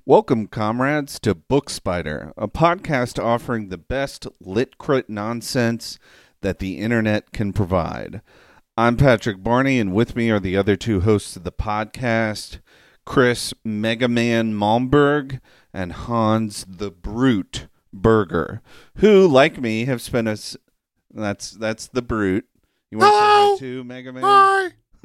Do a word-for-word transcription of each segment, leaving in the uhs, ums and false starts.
Welcome, comrades, to Book Spider, a podcast offering the best lit crit nonsense that the internet can provide. I'm Patrick Barney, and with me are the other two hosts of the podcast, Chris Mega Man Malmberg and Hans the Brute Berger, who, like me, have spent us. That's that's the Brute. You want to say hi too, Mega Man? Hi.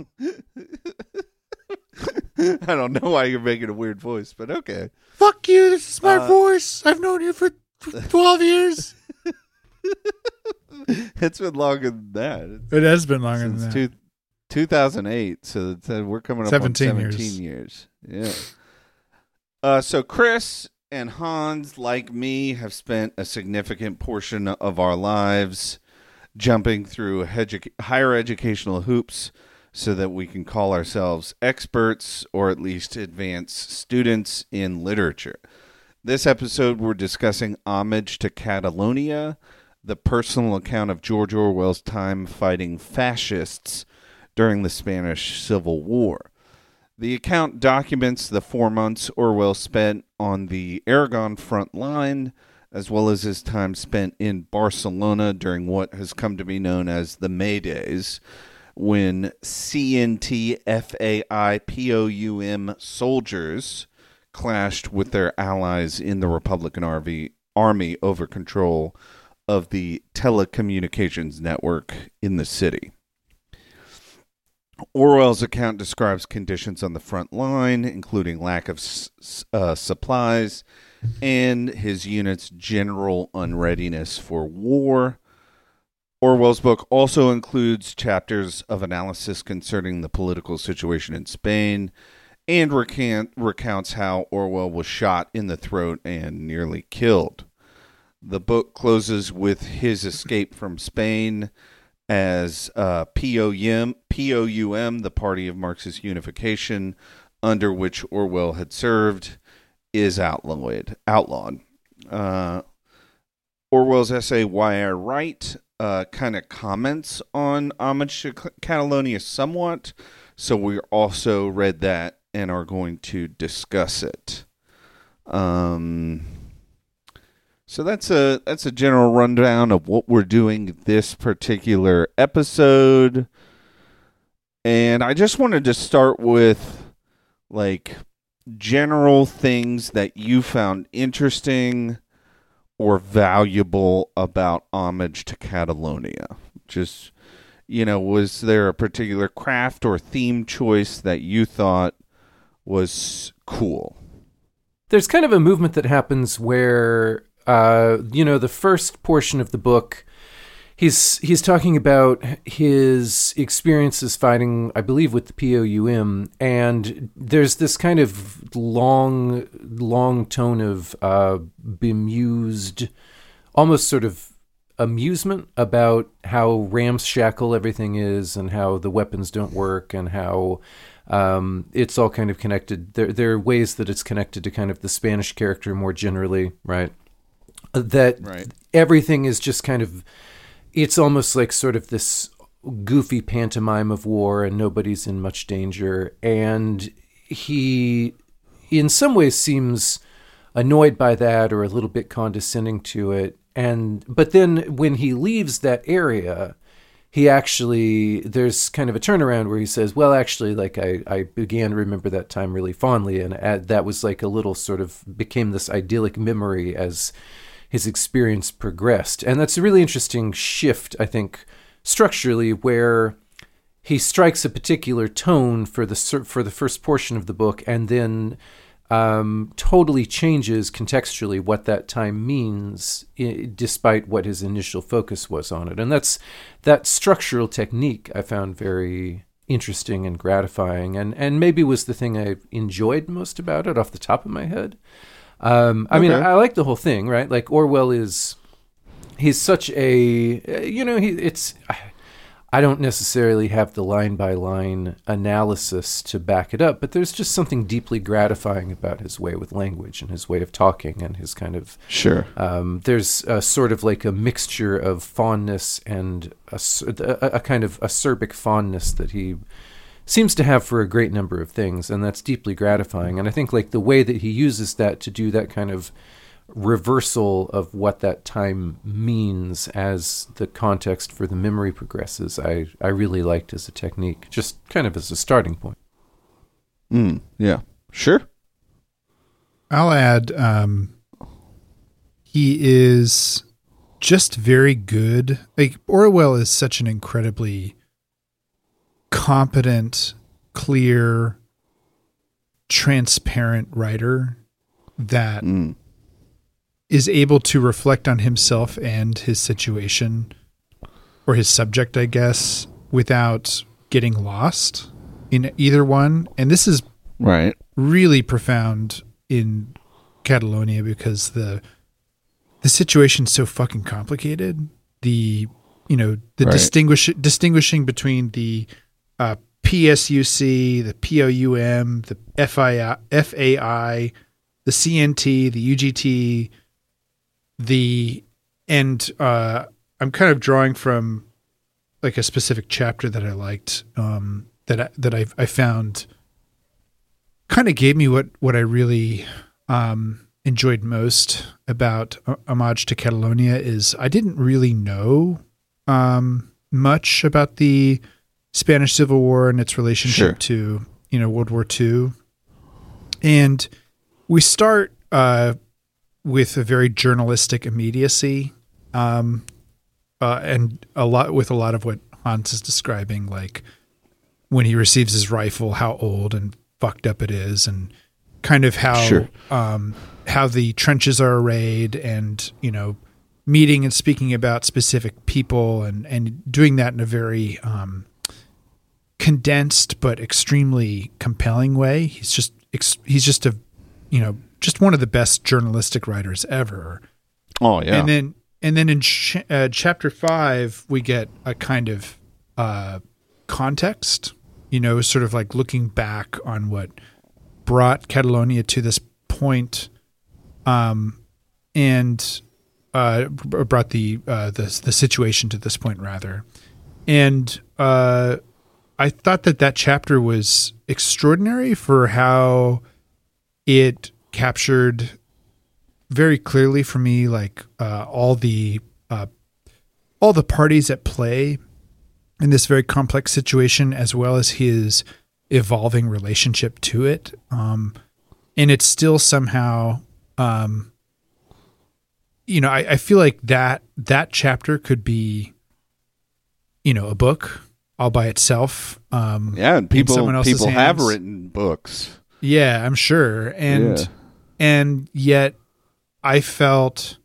I don't know why you're making a weird voice, but okay. Fuck you. This is my Uh, voice. I've known you for twelve years. It's been longer than that. It has been longer Since than that. two, two thousand eight, so it's, uh, we're coming up seventeen on seventeen years. years. Yeah. Uh, so Chris and Hans, like me, have spent a significant portion of our lives jumping through edu- higher educational hoops so that we can call ourselves experts or at least advanced students in literature. This episode, we're discussing Homage to Catalonia, the personal account of George Orwell's time fighting fascists during the Spanish Civil War. The account documents the four months Orwell spent on the Aragon front line, as well as his time spent in Barcelona during what has come to be known as the May Days, when C N T F A I P O U M soldiers clashed with their allies in the Republican Army over control of the telecommunications network in the city. Orwell's account describes conditions on the front line, including lack of uh, supplies and his unit's general unreadiness for war. Orwell's book also includes chapters of analysis concerning the political situation in Spain and recant, recounts how Orwell was shot in the throat and nearly killed. The book closes with his escape from Spain as uh, P O U M, P O U M, the Party of Marxist Unification, under which Orwell had served, is outlawed. outlawed. Uh, Orwell's essay, Why I Write, uh, kind of comments on Homage to Catalonia somewhat, so we also read that and are going to discuss it. Um, so that's a that's a general rundown of what we're doing this particular episode, and I just wanted to start with like general things that you found interesting or valuable about Homage to Catalonia. Just, you know, was there a particular craft or theme choice that you thought was cool? There's kind of a movement that happens where, uh, you know, the first portion of the book, he's he's talking about his experiences fighting, I believe, with the P O U M, and there's this kind of long, long tone of uh, bemused, almost sort of amusement about how ramshackle everything is and how the weapons don't work and how um, it's all kind of connected. There, there are ways that it's connected to kind of the Spanish character more generally, right? That Right. Everything is just kind of, it's almost like sort of this goofy pantomime of war and nobody's in much danger. And he, in some ways, seems annoyed by that or a little bit condescending to it. And but then when he leaves that area, he actually, there's kind of a turnaround where he says, well, actually, like I, I began to remember that time really fondly. And uh, that was like a little sort of became this idyllic memory as his experience progressed. And that's a really interesting shift, I think, structurally, where he strikes a particular tone for the for the first portion of the book and then um, totally changes contextually what that time means, I- despite what his initial focus was on it. And that's that structural technique I found very interesting and gratifying, and, and maybe was the thing I enjoyed most about it off the top of my head. Um, I Okay. mean, I like the whole thing, right? Like Orwell is, he's such a, you know, he it's, I don't necessarily have the line-by-line analysis to back it up, but there's just something deeply gratifying about his way with language and his way of talking and his kind of... Sure. Um, there's a sort of like a mixture of fondness and a, a, a kind of acerbic fondness that he seems to have for a great number of things, and that's deeply gratifying. And I think like the way that he uses that to do that kind of reversal of what that time means as the context for the memory progresses, I, I really liked as a technique, just kind of as a starting point. Mm, yeah, sure. I'll add, um, he is just very good. Like, Orwell is such an incredibly competent, clear, transparent writer that Mm. is able to reflect on himself and his situation, or his subject, I guess, without getting lost in either one. And this is Right. really profound in Catalonia because the the situation's so fucking complicated. The you know the Right. distinguish distinguishing between the uh, P S U C, the P O U M, the F I I, F A I, the C N T, the U G T, the and uh, I'm kind of drawing from like a specific chapter that I liked um, that I, that I I found kind of gave me what what I really um, enjoyed most about uh, Homage to Catalonia is I didn't really know um, much about the Spanish Civil War and its relationship Sure. to you know World War Two, and we start uh, with a very journalistic immediacy, um, uh, and a lot with a lot of what Hans is describing, like when he receives his rifle, how old and fucked up it is, and kind of how Sure. um, how the trenches are arrayed, and you know, meeting and speaking about specific people, and and doing that in a very um, condensed but extremely compelling way. He's just ex- he's just a you know just one of the best journalistic writers ever. Oh yeah. And then and then in ch- uh, chapter five we get a kind of uh, context. You know, sort of like looking back on what brought Catalonia to this point, um, and uh, brought the uh, the the situation to this point, rather. And uh, I thought that that chapter was extraordinary for how it captured very clearly for me, like uh, all the uh, all the parties at play in this very complex situation, as well as his evolving relationship to it. Um, and it's still somehow, um, you know, I, I feel like that, that chapter could be, you know, a book all by itself. Um, yeah, and in people someone else's people have hands. written books. Yeah, I'm sure. And, Yeah. and yet I felt,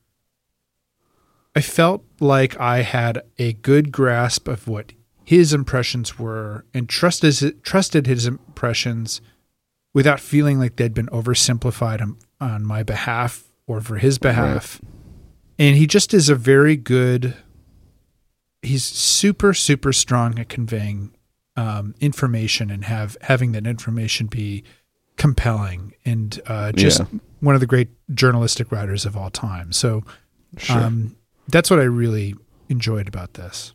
I felt like I had a good grasp of what his impressions were, and trusted trusted his impressions without feeling like they'd been oversimplified on, on my behalf or for his behalf. Right. And he just is a very good. He's super super strong at conveying um, information and have having that information be compelling, and uh, just Yeah. one of the great journalistic writers of all time. So Sure. um, that's what I really enjoyed about this.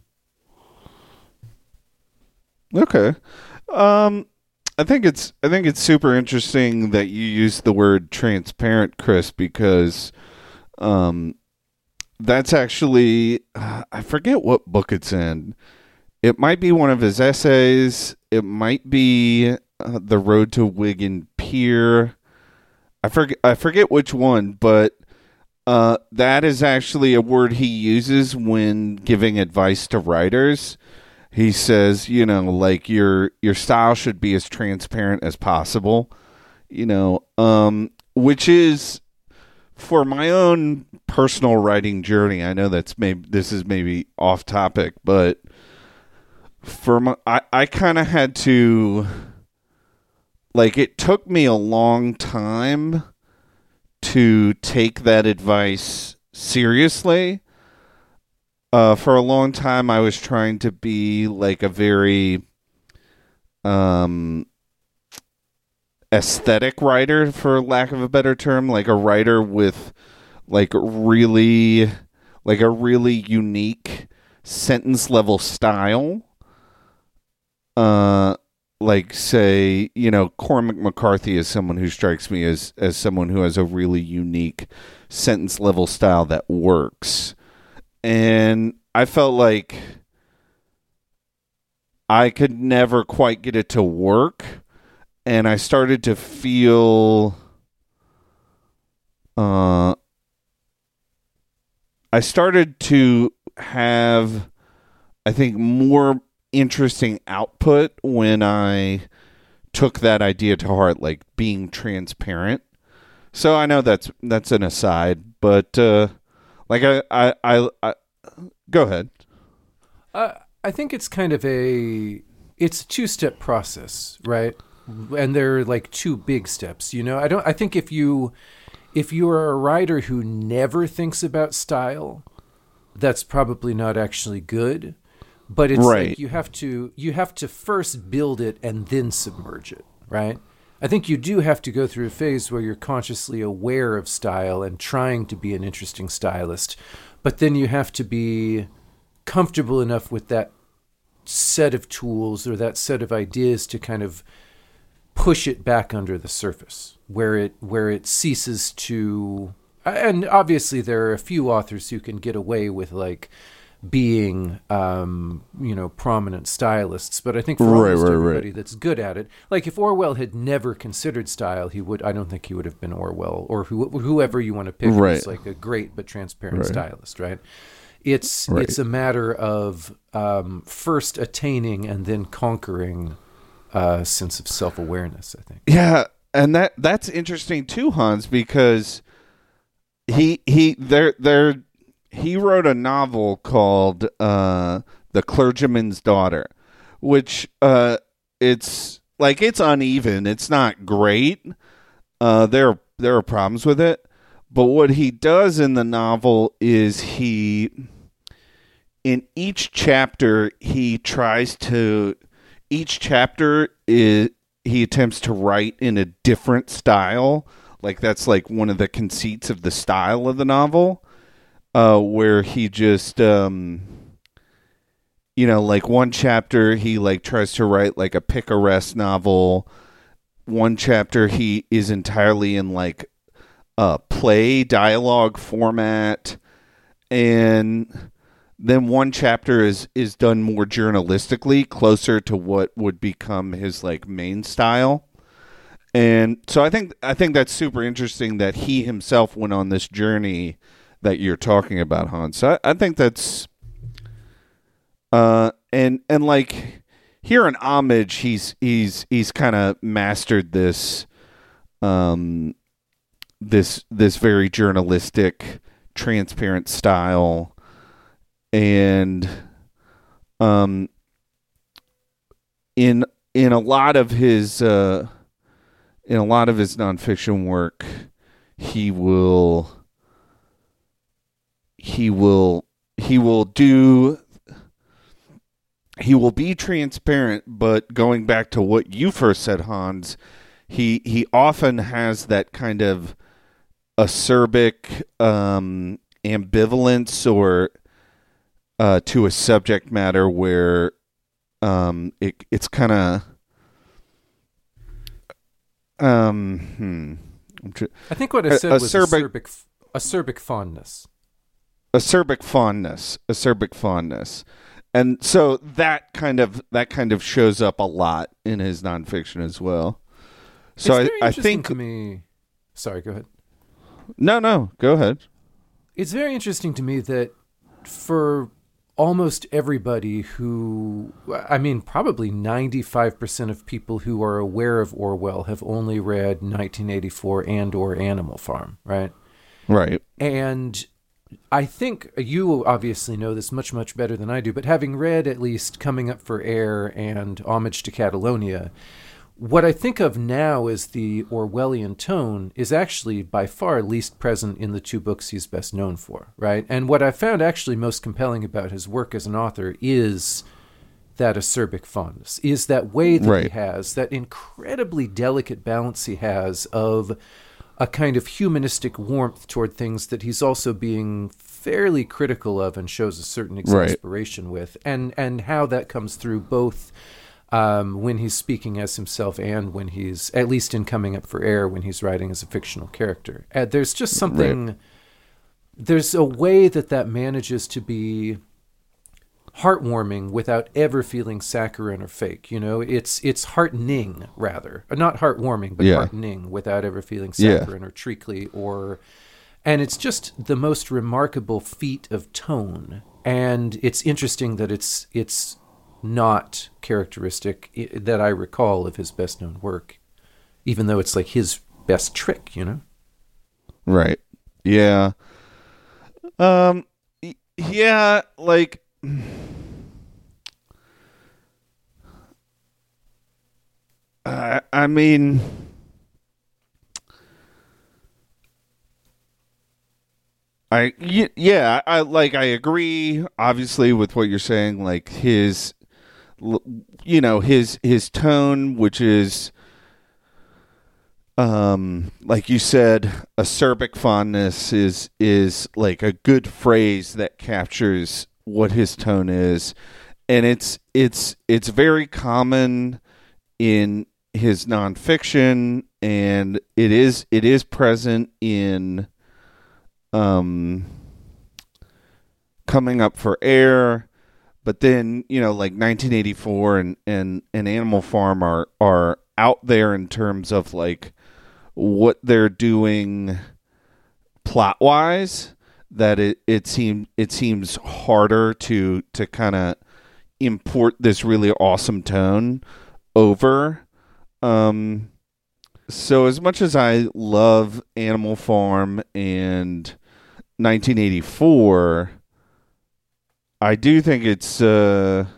Okay. Um, I think it's I think it's super interesting that you use the word transparent, Chris, because um, that's actually uh, I forget what book it's in. It might be one of his essays. It might be uh, The Road to Wigan Pier. I forget I forget which one, but uh, that is actually a word he uses when giving advice to writers. He says, you know, like your your style should be as transparent as possible, you know, um, which is for my own personal writing journey. I know that's maybe this is maybe off topic, but for my, I, I kind of had to, like, it took me a long time to take that advice seriously. Uh, for a long time, I was trying to be like a very um, aesthetic writer, for lack of a better term, like a writer with like really, like a really unique sentence level style. Uh, like say, you know, Cormac McCarthy is someone who strikes me as as someone who has a really unique sentence level style that works. And I felt like I could never quite get it to work, and I started to feel uh I started to have, I think, more interesting output when I took that idea to heart, like being transparent. So I know that's that's an aside, but uh, like I, I, I, I go ahead. Uh, I think it's kind of a it's a two-step process, right? And there are like two big steps. You know, I don't. I think if you if you are a writer who never thinks about style, that's probably not actually good. But it's right. like you have to you have to first build it and then submerge it, right? I think you do have to go through a phase where you're consciously aware of style and trying to be an interesting stylist, but then you have to be comfortable enough with that set of tools or that set of ideas to kind of push it back under the surface, where it where it ceases to. And obviously, there are a few authors who can get away with like being, um, you know, prominent stylists. But I think for right, almost right, everybody right. that's good at it, like if Orwell had never considered style, he would. I don't think he would have been Orwell or who, whoever you want to pick right. is like a great but transparent right. stylist, right? It's right. it's a matter of um, first attaining and then conquering a sense of self-awareness, I think. Yeah, and that that's interesting too, Hans, because he he there there he wrote a novel called uh, The Clergyman's Daughter, which uh, it's like it's uneven. It's not great. Uh, there there are problems with it, but what he does in the novel is he, in each chapter, he tries to. Each chapter is he attempts to write in a different style. Like that's like one of the conceits of the style of the novel, uh, where he just, um, you know, like one chapter he like tries to write like a picaresque novel. One chapter he is entirely in like a play dialogue format, and then one chapter is is done more journalistically, closer to what would become his like main style. And so I think I think that's super interesting that he himself went on this journey that you're talking about, Hans. So I, I think that's uh and and like here in Homage, he's he's he's kind of mastered this um this this very journalistic, transparent style. And um, in in a lot of his uh, in a lot of his nonfiction work, he will he will he will do he will be transparent. But going back to what you first said, Hans, he he often has that kind of acerbic um, ambivalence or Uh, to a subject matter where um, it it's kind of um, hmm. tr- I think what I said was acerbic, acerbic, acerbic fondness. Acerbic fondness, acerbic fondness, and so that kind of that kind of shows up a lot in his nonfiction as well. So it's I, very I interesting think to me. Sorry, go ahead. No, no, go ahead. It's very interesting to me that for almost everybody who, I mean, probably ninety-five percent of people who are aware of Orwell have only read nineteen eighty-four and or Animal Farm, right? Right. And I think you obviously know this much, much better than I do, but having read at least Coming Up for Air and Homage to Catalonia, what I think of now as the Orwellian tone is actually by far least present in the two books he's best known for, right? And what I found actually most compelling about his work as an author is that acerbic fondness, is that way that right. he has, that incredibly delicate balance he has of a kind of humanistic warmth toward things that he's also being fairly critical of and shows a certain exasperation right. with, and and how that comes through both um, when he's speaking as himself and when he's, at least in Coming Up for Air, when he's writing as a fictional character. Uh, there's just something, right. There's a way that that manages to be heartwarming without ever feeling saccharine or fake. You know, it's it's heartening, rather. Not heartwarming, but yeah. heartening without ever feeling saccharine yeah. or treacly or... And it's just the most remarkable feat of tone. And it's interesting that it's it's not characteristic that I recall of his best known work, even though it's like his best trick, you know? Right. Yeah. Um. Yeah, like... I, I mean... I yeah I like I agree obviously with what you're saying, like his you know his his tone, which is um like you said, acerbic fondness is is like a good phrase that captures what his tone is, and it's it's it's very common in his nonfiction, and it is it is present in Um, Coming Up for Air, but then, you know, like nineteen eighty-four and, and, and Animal Farm are, are out there in terms of like what they're doing plot wise, that it, it seems, it seems harder to, to kind of import this really awesome tone over. Um, so as much as I love Animal Farm and nineteen eighty-four, I do think it's uh,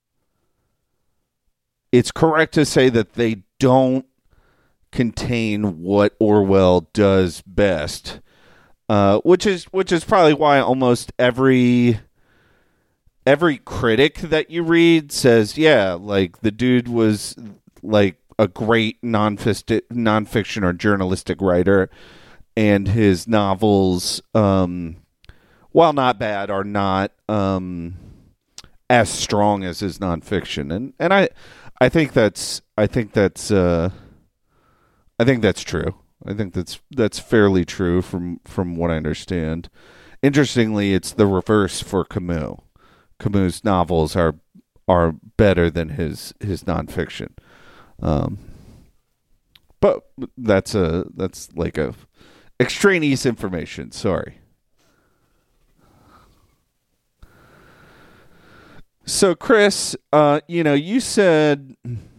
it's correct to say that they don't contain what Orwell does best, uh, which is which is probably why almost every every critic that you read says, yeah, like the dude was like a great non-fic- nonfiction or journalistic writer. And his novels, um, while not bad, are not um, as strong as his nonfiction, and and I, I think that's I think that's uh, I think that's true. I think that's that's fairly true from from what I understand. Interestingly, it's the reverse for Camus. Camus' novels are are better than his his nonfiction, um, but that's a that's like a extraneous information. Sorry. So, Chris, uh, you know, you said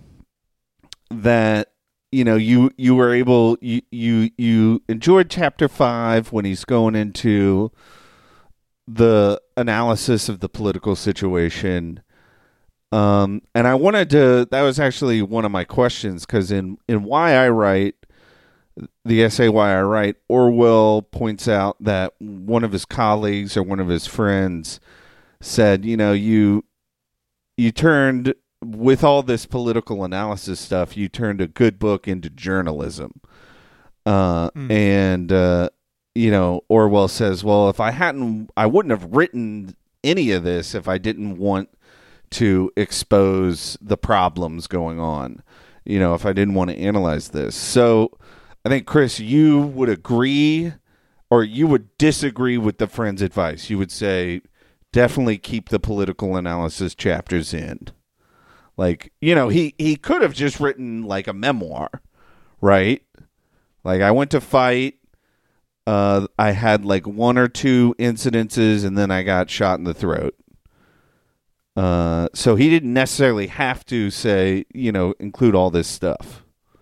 that you know you you were able you you you enjoyed chapter five when he's going into the analysis of the political situation. Um, and I wanted to. That was actually one of my questions, because in in Why I Write, the essay Why I Write, Orwell points out that one of his colleagues or one of his friends said, you know, you you turned, with all this political analysis stuff, you turned a good book into journalism. Uh, mm. And, uh, you know, Orwell says, well, if I hadn't, I wouldn't have written any of this if I didn't want to expose the problems going on, you know, if I didn't want to analyze this. So I think, Chris, you would agree or you would disagree with the friend's advice. You would say, definitely keep the political analysis chapters in. Like, you know, he, he could have just written like a memoir, right? Like, I went to fight. Uh, I had like one or two incidences and then I got shot in the throat. Uh, so he didn't necessarily have to say, you know, include all this stuff.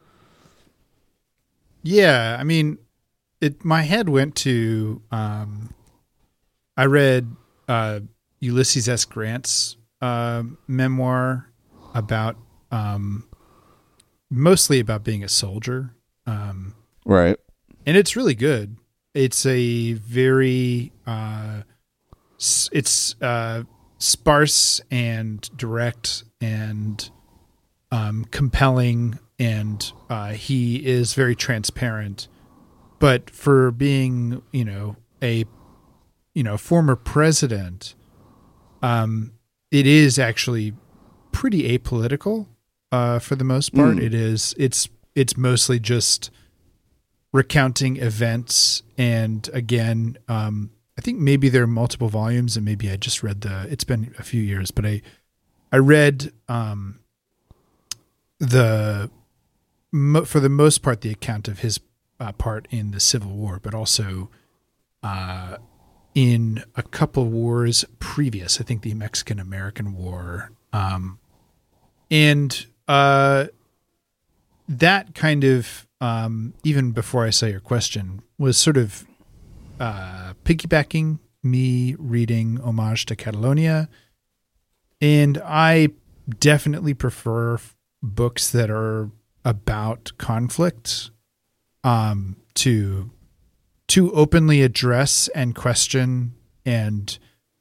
Yeah, I mean, it. My head went to. Um, I read uh, Ulysses S. Grant's uh, memoir about, um, mostly about being a soldier. Um, right, and it's really good. It's a very. Uh, it's. Uh, sparse and direct and um, compelling, and uh, he is very transparent. But for being, you know, a you know former president, um, it is actually pretty apolitical. uh, for the most part. Mm. It is it's it's mostly just recounting events, and again, um, I think maybe there are multiple volumes, and maybe I just read the. It's been a few years, but I I read um, the mo- for the most part the account of his uh, part in the Civil War, but also uh, in a couple wars previous. I think the Mexican-American War, um, and uh, that kind of um, even before I say your question was sort of uh, piggybacking me reading Homage to Catalonia, and I definitely prefer f- books that are about conflict um, to to openly address and question and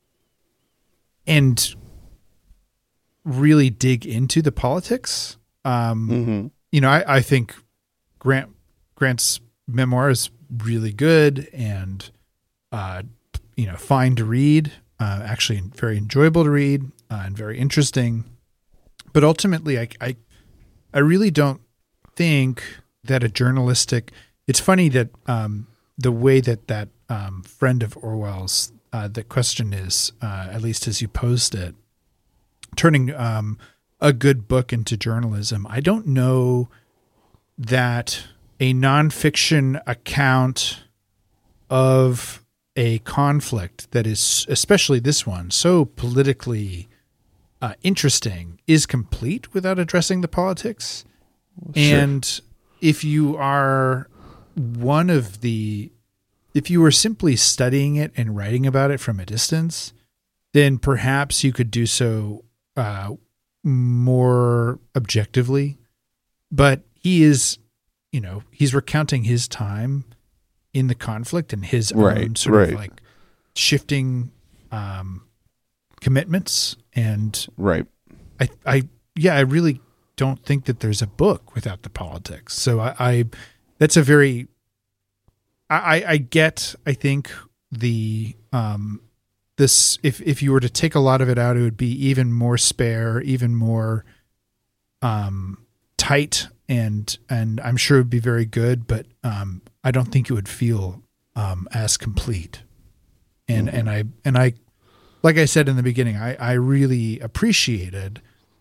and really dig into the politics. Um, Mm-hmm. You know, I, I think Grant Grant's memoir is really good and uh, you know, fine to read. Uh, actually, very enjoyable to read uh, and very interesting. But ultimately, I, I I really don't think that a journalistic. It's funny that um, the way that that um, friend of Orwell's uh, the question is, uh, at least as you posed it, turning um, a good book into journalism. I don't know that a nonfiction account of a conflict that is, especially this one, so politically uh, interesting, is complete without addressing the politics. Sure. And if you are one of the, if you were simply studying it and writing about it from a distance, then perhaps you could do so uh, more objectively. But he is, you know, he's recounting his time in the conflict and his Right, own sort right. of like shifting um, commitments. And Right. I, I, yeah, I really don't think that there's a book without the politics. So I, I that's a very, I, I get, I think the, um, this, if, if you were to take a lot of it out, it would be even more spare, even more, um, tight, and, and I'm sure it would be very good, but, um, I don't think it would feel, um, as complete. And, Mm-hmm. and I, and I, like I said in the beginning, I, I really appreciated,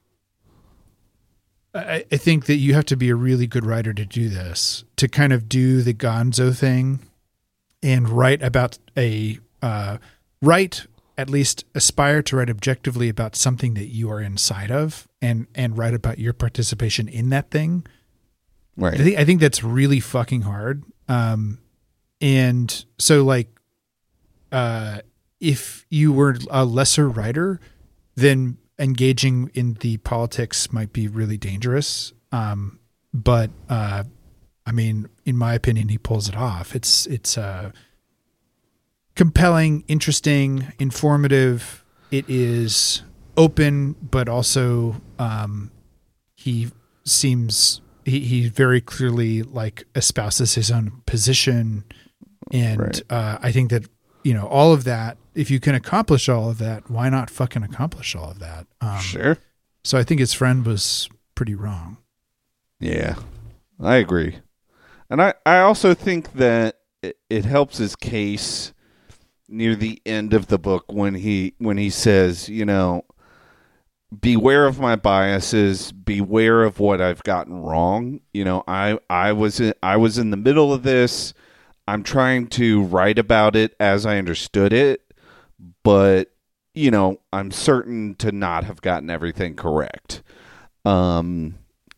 I, I think that you have to be a really good writer to do this, to kind of do the Gonzo thing and write about a, uh, write, at least aspire to write objectively about something that you are inside of, and, and write about your participation in that thing. Right. I think, I think that's really fucking hard. Um, and so like, uh, if you were a lesser writer, then engaging in the politics might be really dangerous. Um, but, uh, I mean, in my opinion, he pulls it off. It's, it's, uh, compelling, interesting, informative. It is open, but also, um, he seems, he, he very clearly like espouses his own position. And, Right. uh, I think that, you know, all of that, if you can accomplish all of that, why not fucking accomplish all of that? Um, Sure. So I think his friend was pretty wrong. Yeah, I agree. And I, I also think that it, it helps his case near the end of the book when he when he says, you know, beware of my biases, beware of what I've gotten wrong. You know, I I was in, I was in the middle of this. I'm trying to write about it as I understood it, but you know, I'm certain to not have gotten everything correct. Um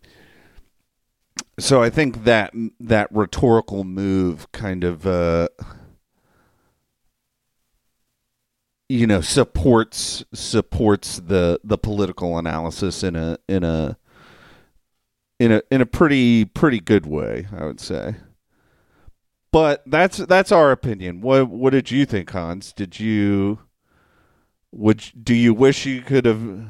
So I think that that rhetorical move kind of, uh, you know, supports supports the the political analysis in a in a in a in a pretty pretty good way, I would say. But that's that's our opinion. What what did you think, Hans? Did you would do you wish you could have?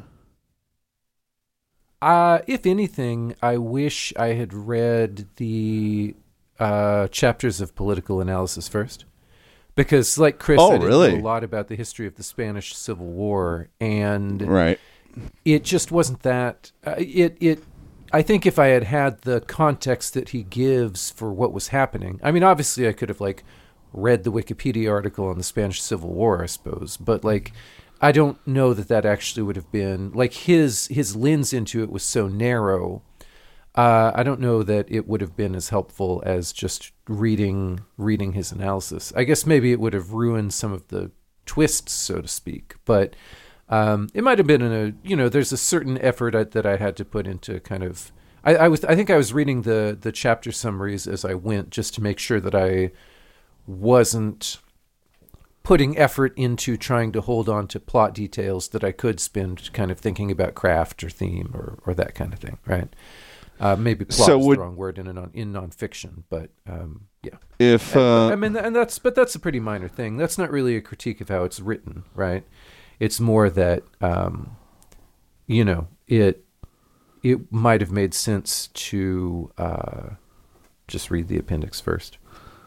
Uh, if anything, I wish I had read the uh, chapters of political analysis first. Because, like Chris, Oh, I didn't really? know a lot about the history of the Spanish Civil War, and Right. it just wasn't that. Uh, it it I think if I had had the context that he gives for what was happening, I mean, obviously I could have like read the Wikipedia article on the Spanish Civil War, I suppose, but like, I don't know that that actually would have been like his, his lens into it was so narrow. Uh, I don't know that it would have been as helpful as just reading, reading his analysis. I guess maybe it would have ruined some of the twists, so to speak, but Um, it might have been in a, you know, there's a certain effort I, that I had to put into kind of, I, I was, I think I was reading the, the chapter summaries as I went just to make sure that I wasn't putting effort into trying to hold on to plot details that I could spend kind of thinking about craft or theme or, or that kind of thing. Right. Uh, maybe plot so is would, the wrong word in a non, in nonfiction, but, um, yeah. If, uh, and, I mean, and that's, but that's a pretty minor thing. That's not really a critique of how it's written. Right. It's more that, um, you know, it it might have made sense to uh, just read the appendix first.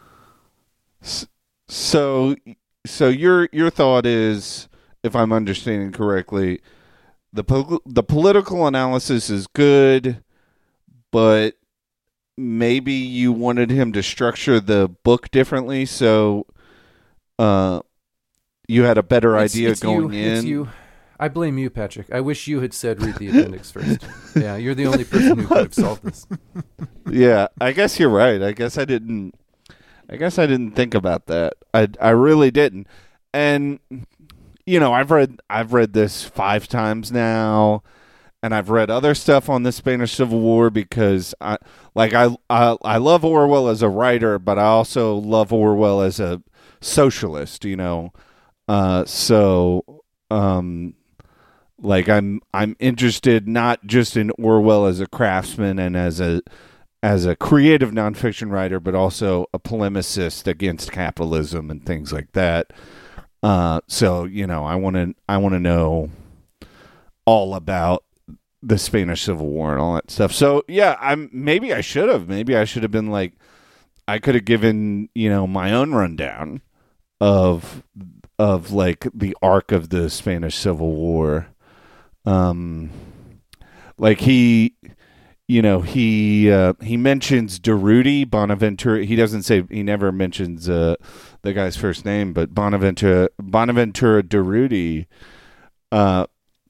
So, so your your thought is, if I'm understanding correctly, the po- the political analysis is good, but maybe you wanted him to structure the book differently, so. Uh, You had a better it's, idea it's going you, in. It's you. I blame you, Patrick. I wish you had said read the appendix first. Yeah, you're the only person who could have solved this. Yeah, I guess you're right. I guess I didn't. I guess I didn't think about that. I I really didn't. And you know, I've read I've read this five times now, and I've read other stuff on the Spanish Civil War because I like I I, I love Orwell as a writer, but I also love Orwell as a socialist. You know. Uh, so, um, like I'm, I'm interested not just in Orwell as a craftsman and as a, as a creative nonfiction writer, but also a polemicist against capitalism and things like that. Uh, so, you know, I want to, I want to know all about the Spanish Civil War and all that stuff. So yeah, I'm, maybe I should have, maybe I should have been like, I could have given, you know, my own rundown of, of like the arc of the Spanish Civil War. Um, like he, you know, he, uh, he mentions Durruti, Bonaventura. He doesn't say, he never mentions, uh, the guy's first name, but Bonaventura, Bonaventura Durruti, uh,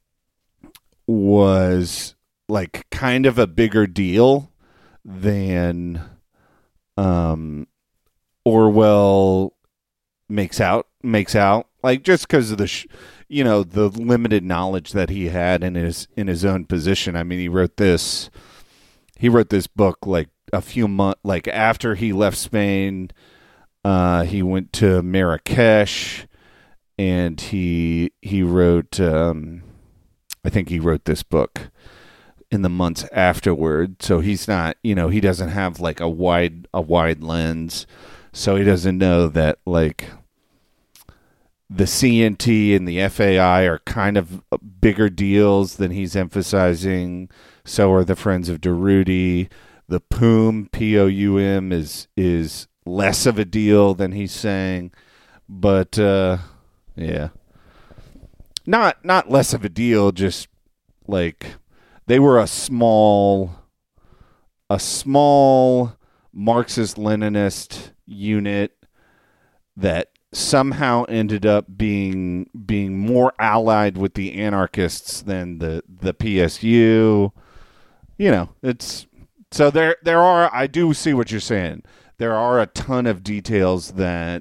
was like kind of a bigger deal than, um, Orwell makes out makes out like just because of the sh- you know the limited knowledge that he had in his in his own position. I mean, he wrote this he wrote this book like a few months like after he left Spain. Uh he went to Marrakesh and he he wrote um I think he wrote this book in the months afterward. So he's not, you know, he doesn't have like a wide a wide lens. So he doesn't know that, like, the C N T and the F A I are kind of bigger deals than he's emphasizing. So are the Friends of Durruti. The P O U M, P O U M, is is less of a deal than he's saying. But, uh, yeah. Not, not less of a deal, just, like, they were a small, a small Marxist-Leninist unit that somehow ended up being being more allied with the anarchists than the the P S U. You know, it's so there there are I do see what you're saying. There are a ton of details that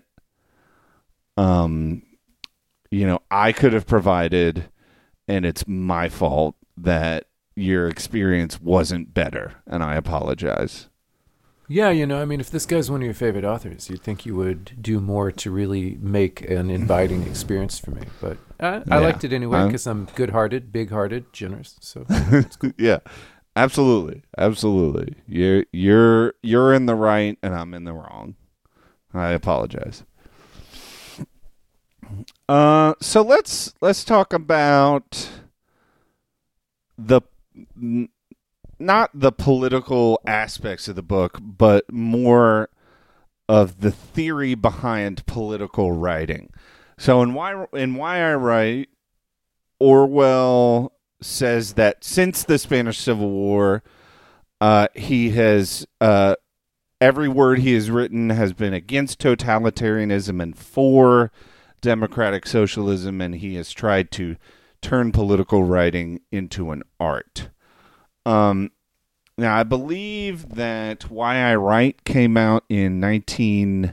um you know, I could have provided, and it's my fault that your experience wasn't better, and I apologize. Yeah, you know, I mean, if this guy's one of your favorite authors, you'd think you would do more to really make an inviting experience for me. But I, I Yeah. liked it anyway I'm- because I'm good-hearted, big-hearted, generous. So it's cool. Yeah, absolutely, absolutely. You're you're you're in the right, and I'm in the wrong. I apologize. Uh, so let's let's talk about the n- not the political aspects of the book, but more of the theory behind political writing. So in why in Why I Write, Orwell says that since the Spanish Civil War, Uh, he has uh, every word he has written has been against totalitarianism and for democratic socialism, and he has tried to turn political writing into an art. Um, now, I believe that Why I Write came out in nineteen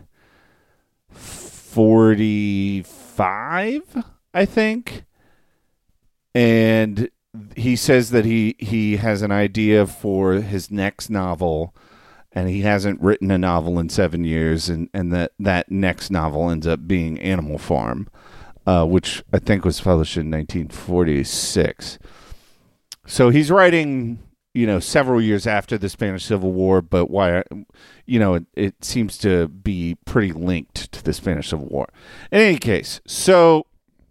forty-five, I think. And he says that he, he has an idea for his next novel, and he hasn't written a novel in seven years, and, and that, that next novel ends up being Animal Farm, uh, which I think was published in nineteen forty-six. So he's writing, you know, several years after the Spanish Civil War, but why, you know, it, it seems to be pretty linked to the Spanish Civil War. In any case, so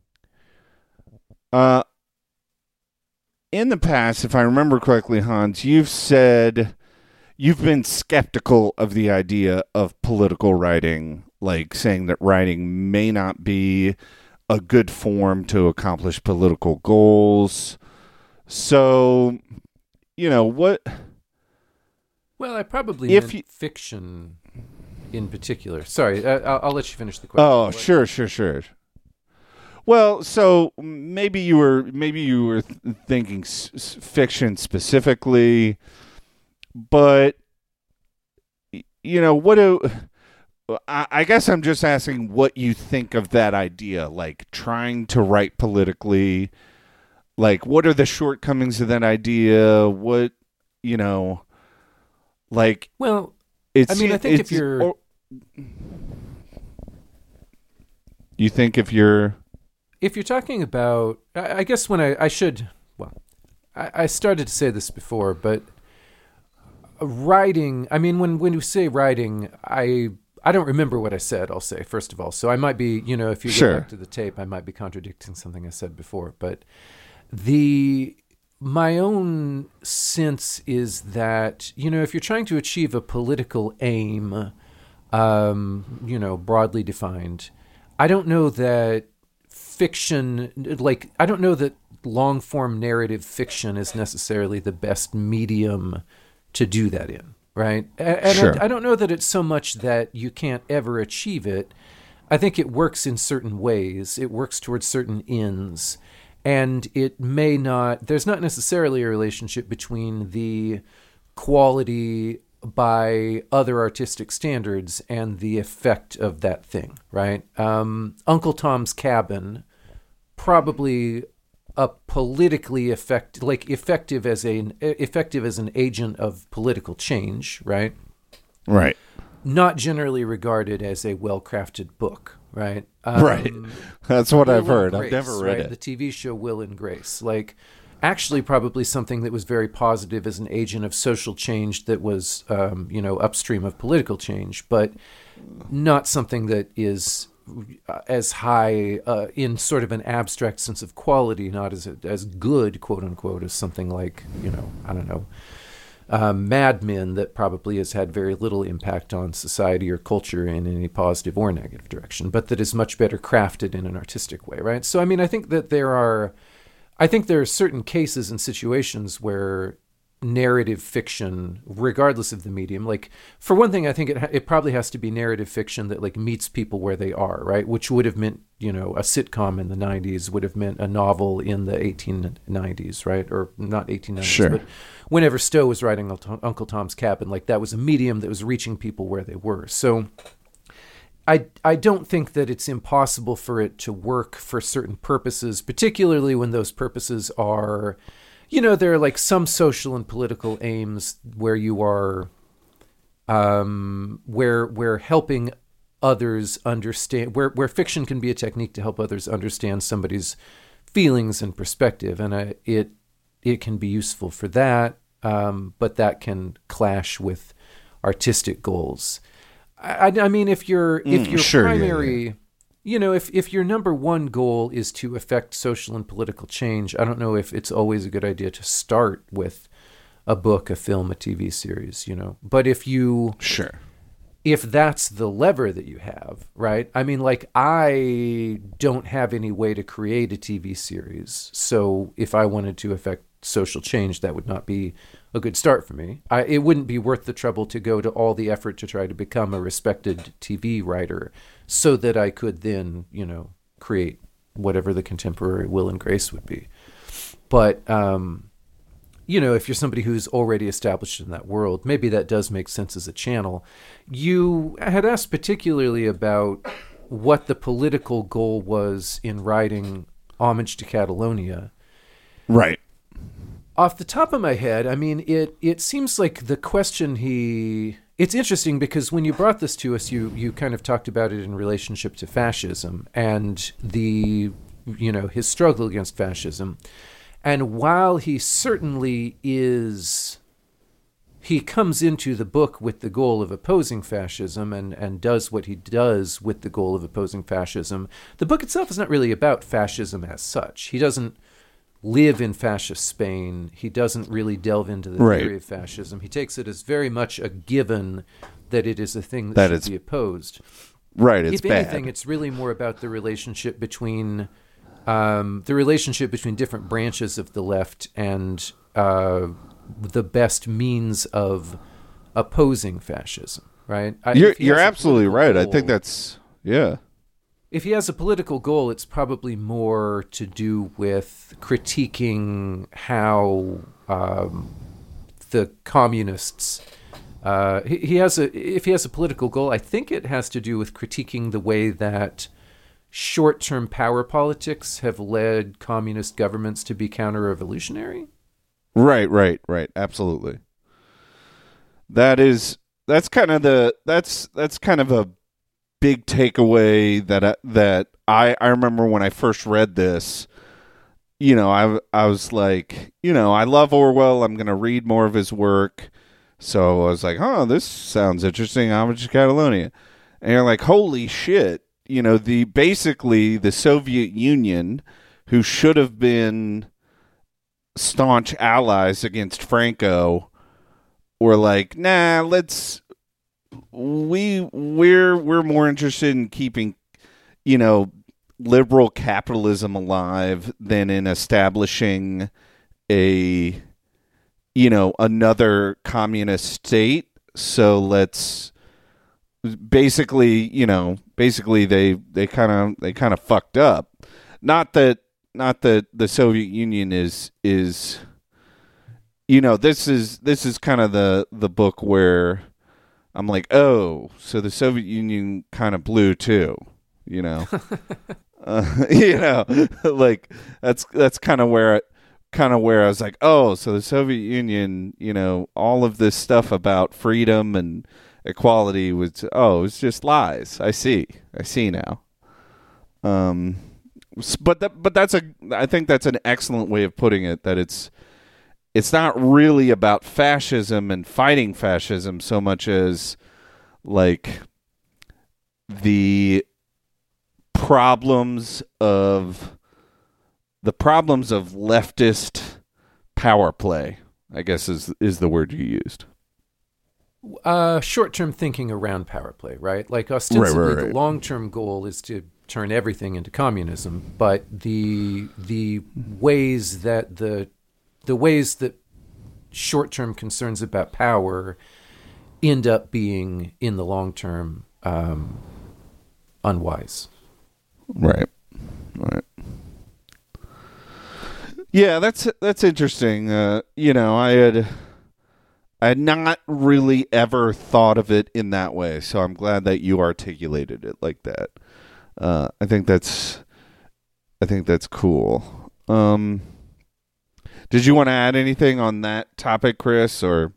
uh, in the past, if I remember correctly, Hans, you've said you've been skeptical of the idea of political writing, like saying that writing may not be a good form to accomplish political goals. So, you know, what... Well, I probably if meant you, fiction in particular. Sorry, I, I'll, I'll let you finish the question. Oh, what? sure, sure, sure. Well, so maybe you were maybe you were th- thinking s- s- fiction specifically, but you know what? Do, I, I guess I'm just asking what you think of that idea, like trying to write politically. Like, what are the shortcomings of that idea? What, you know, like, well, it's, I mean, I think if you're, or, you think if you're, if you're talking about, I, I guess when I, I should, well, I, I started to say this before, but writing, I mean, when, when you say writing, I, I don't remember what I said, I'll say, first of all. So I might be, you know, if you sure. go back to the tape, I might be contradicting something I said before, but the, my own sense is that, you know, if you're trying to achieve a political aim, um, you know, broadly defined, I don't know that fiction, like, I don't know that long form narrative fiction is necessarily the best medium to do that in, right? And sure. I, I don't know that it's so much that you can't ever achieve it. I think it works in certain ways. It works towards certain ends. And it may not, there's not necessarily a relationship between the quality by other artistic standards and the effect of that thing, right? Um, Uncle Tom's Cabin, probably a politically effect, like effective as a effective as an agent of political change, right? Right. Not generally regarded as a well-crafted book, right? Um, right. That's what Will I've heard. Grace, I've never read right? it. The T V show Will and Grace, like actually probably something that was very positive as an agent of social change that was, um, you know, upstream of political change, but not something that is as high uh, in sort of an abstract sense of quality, not as as good, quote unquote, as something like, you know, I don't know, uh, Mad Men, that probably has had very little impact on society or culture in any positive or negative direction, but that is much better crafted in an artistic way, right? So, I mean, I think that there are, I think there are certain cases and situations where narrative fiction, regardless of the medium, like for one thing, I think it ha- it probably has to be narrative fiction that like meets people where they are, right? Which would have meant, you know, a sitcom in the nineties would have meant a novel in the eighteen nineties, right? Or not eighteen nineties, sure. but whenever Stowe was writing Uncle Tom's Cabin, like that was a medium that was reaching people where they were. So I I don't think that it's impossible for it to work for certain purposes, particularly when those purposes are, you know, there are like some social and political aims where you are, um, where where helping others understand, where where fiction can be a technique to help others understand somebody's feelings and perspective, and I, it it can be useful for that, um, but that can clash with artistic goals. I, I mean, if your if Mm, your sure, yeah, primary yeah. You know, if, if your number one goal is to affect social and political change, I don't know if it's always a good idea to start with a book, a film, a T V series, you know. But if you... Sure. If that's the lever that you have, right? I mean, like, I don't have any way to create a T V series. So if I wanted to affect social change, that would not be a good start for me. I, it wouldn't be worth the trouble to go to all the effort to try to become a respected T V writer so that I could then, you know, create whatever the contemporary Will and Grace would be. But, um, you know, if you're somebody who's already established in that world, maybe that does make sense as a channel. You had asked particularly about what the political goal was in writing Homage to Catalonia. Right. Off the top of my head, I mean, it, it seems like the question he... It's interesting because when you brought this to us, you, you kind of talked about it in relationship to fascism and the, you know, his struggle against fascism. And while he certainly is... He comes into the book with the goal of opposing fascism and, and does what he does with the goal of opposing fascism. The book itself is not really about fascism as such. He doesn't live in fascist Spain. He doesn't really delve into the right. theory of fascism. He takes it as very much a given that it is a thing that, that should it's, be opposed. Right, it's if bad. anything, it's really more about the relationship between um, the relationship between different branches of the left and uh, the best means of opposing fascism. Right? I, you're you're absolutely right. Goal, I think that's yeah. If he has a political goal, it's probably more to do with critiquing how um, the communists. Uh, he, he has a. If he has a political goal, I think it has to do with critiquing the way that short-term power politics have led communist governments to be counter-revolutionary. Right, right, right. Absolutely. That is. That's kind of the. That's that's kind of a big takeaway that I, that I I remember when I first read this. You know, I I was like, you know, I love Orwell. I'm going to read more of his work. So I was like, oh, this sounds interesting. Homage to Catalonia. And you're like, holy shit. You know, the basically the Soviet Union, who should have been staunch allies against Franco, were like, nah, let's we we're we're more interested in keeping, you know, liberal capitalism alive than in establishing a, you know, another communist state. So let's basically, you know, basically they they kind of they kind of fucked up. Not that not that the Soviet Union is is you know, this is this is kind of the the book where I'm like, oh, so the Soviet Union kind of blew too, you know. uh, you know, like that's that's kind of where it kind of where I was like, oh, so the Soviet Union, you know, all of this stuff about freedom and equality was, oh, it's just lies. I see. I see now. Um, but that, but that's a, I think that's an excellent way of putting it, that it's, it's not really about fascism and fighting fascism so much as like the problems of the problems of leftist power play, I guess is is the word you used. Uh, short-term thinking around power play, right? Like ostensibly right, right, right. the long-term goal is to turn everything into communism, but the the ways that the the ways that short-term concerns about power end up being in the long term um, unwise. Right. Right. Yeah, that's that's interesting. Uh, you know, I had I had not really ever thought of it in that way, so I'm glad that you articulated it like that. Uh, I think that's I think that's cool. Um, did you want to add anything on that topic, Chris, or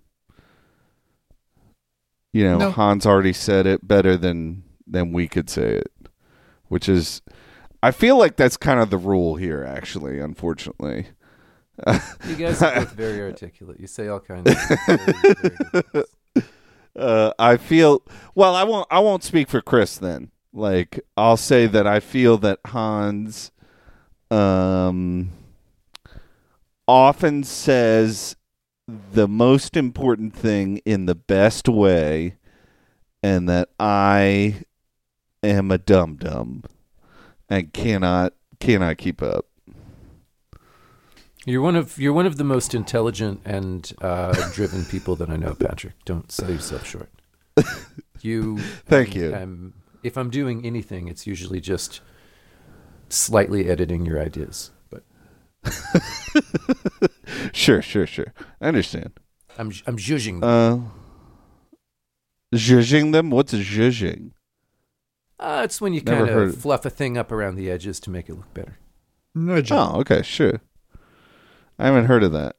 you know, No. Hans already said it better than than we could say it, which is, I feel like that's kind of the rule here, actually, unfortunately. You guys are both very articulate. You say all kinds of very, very good things. Uh, I feel, well, I won't, I won't speak for Chris then. Like, I'll say that I feel that Hans um, often says the most important thing in the best way, and that I am a dum-dum and cannot cannot keep up. You're one of you're one of the most intelligent and uh, driven people that I know, Patrick. Don't sell yourself short. You. Thank you. Um, if I'm doing anything, it's usually just slightly editing your ideas. But sure, sure, sure. I understand. I'm I'm judging. Uh, zhuzhing them? What's zhuzhing? Uh, it's when you Never kind heard of it. fluff a thing up around the edges to make it look better. Nudging. Oh, okay, sure. I haven't heard of that.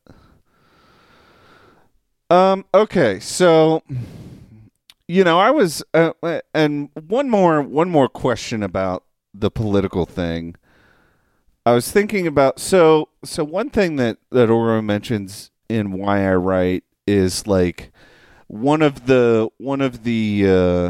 Um. Okay, so you know, I was, uh, and one more, one more question about the political thing. I was thinking about so so one thing that that Oro mentions in Why I Write is like one of the one of the uh,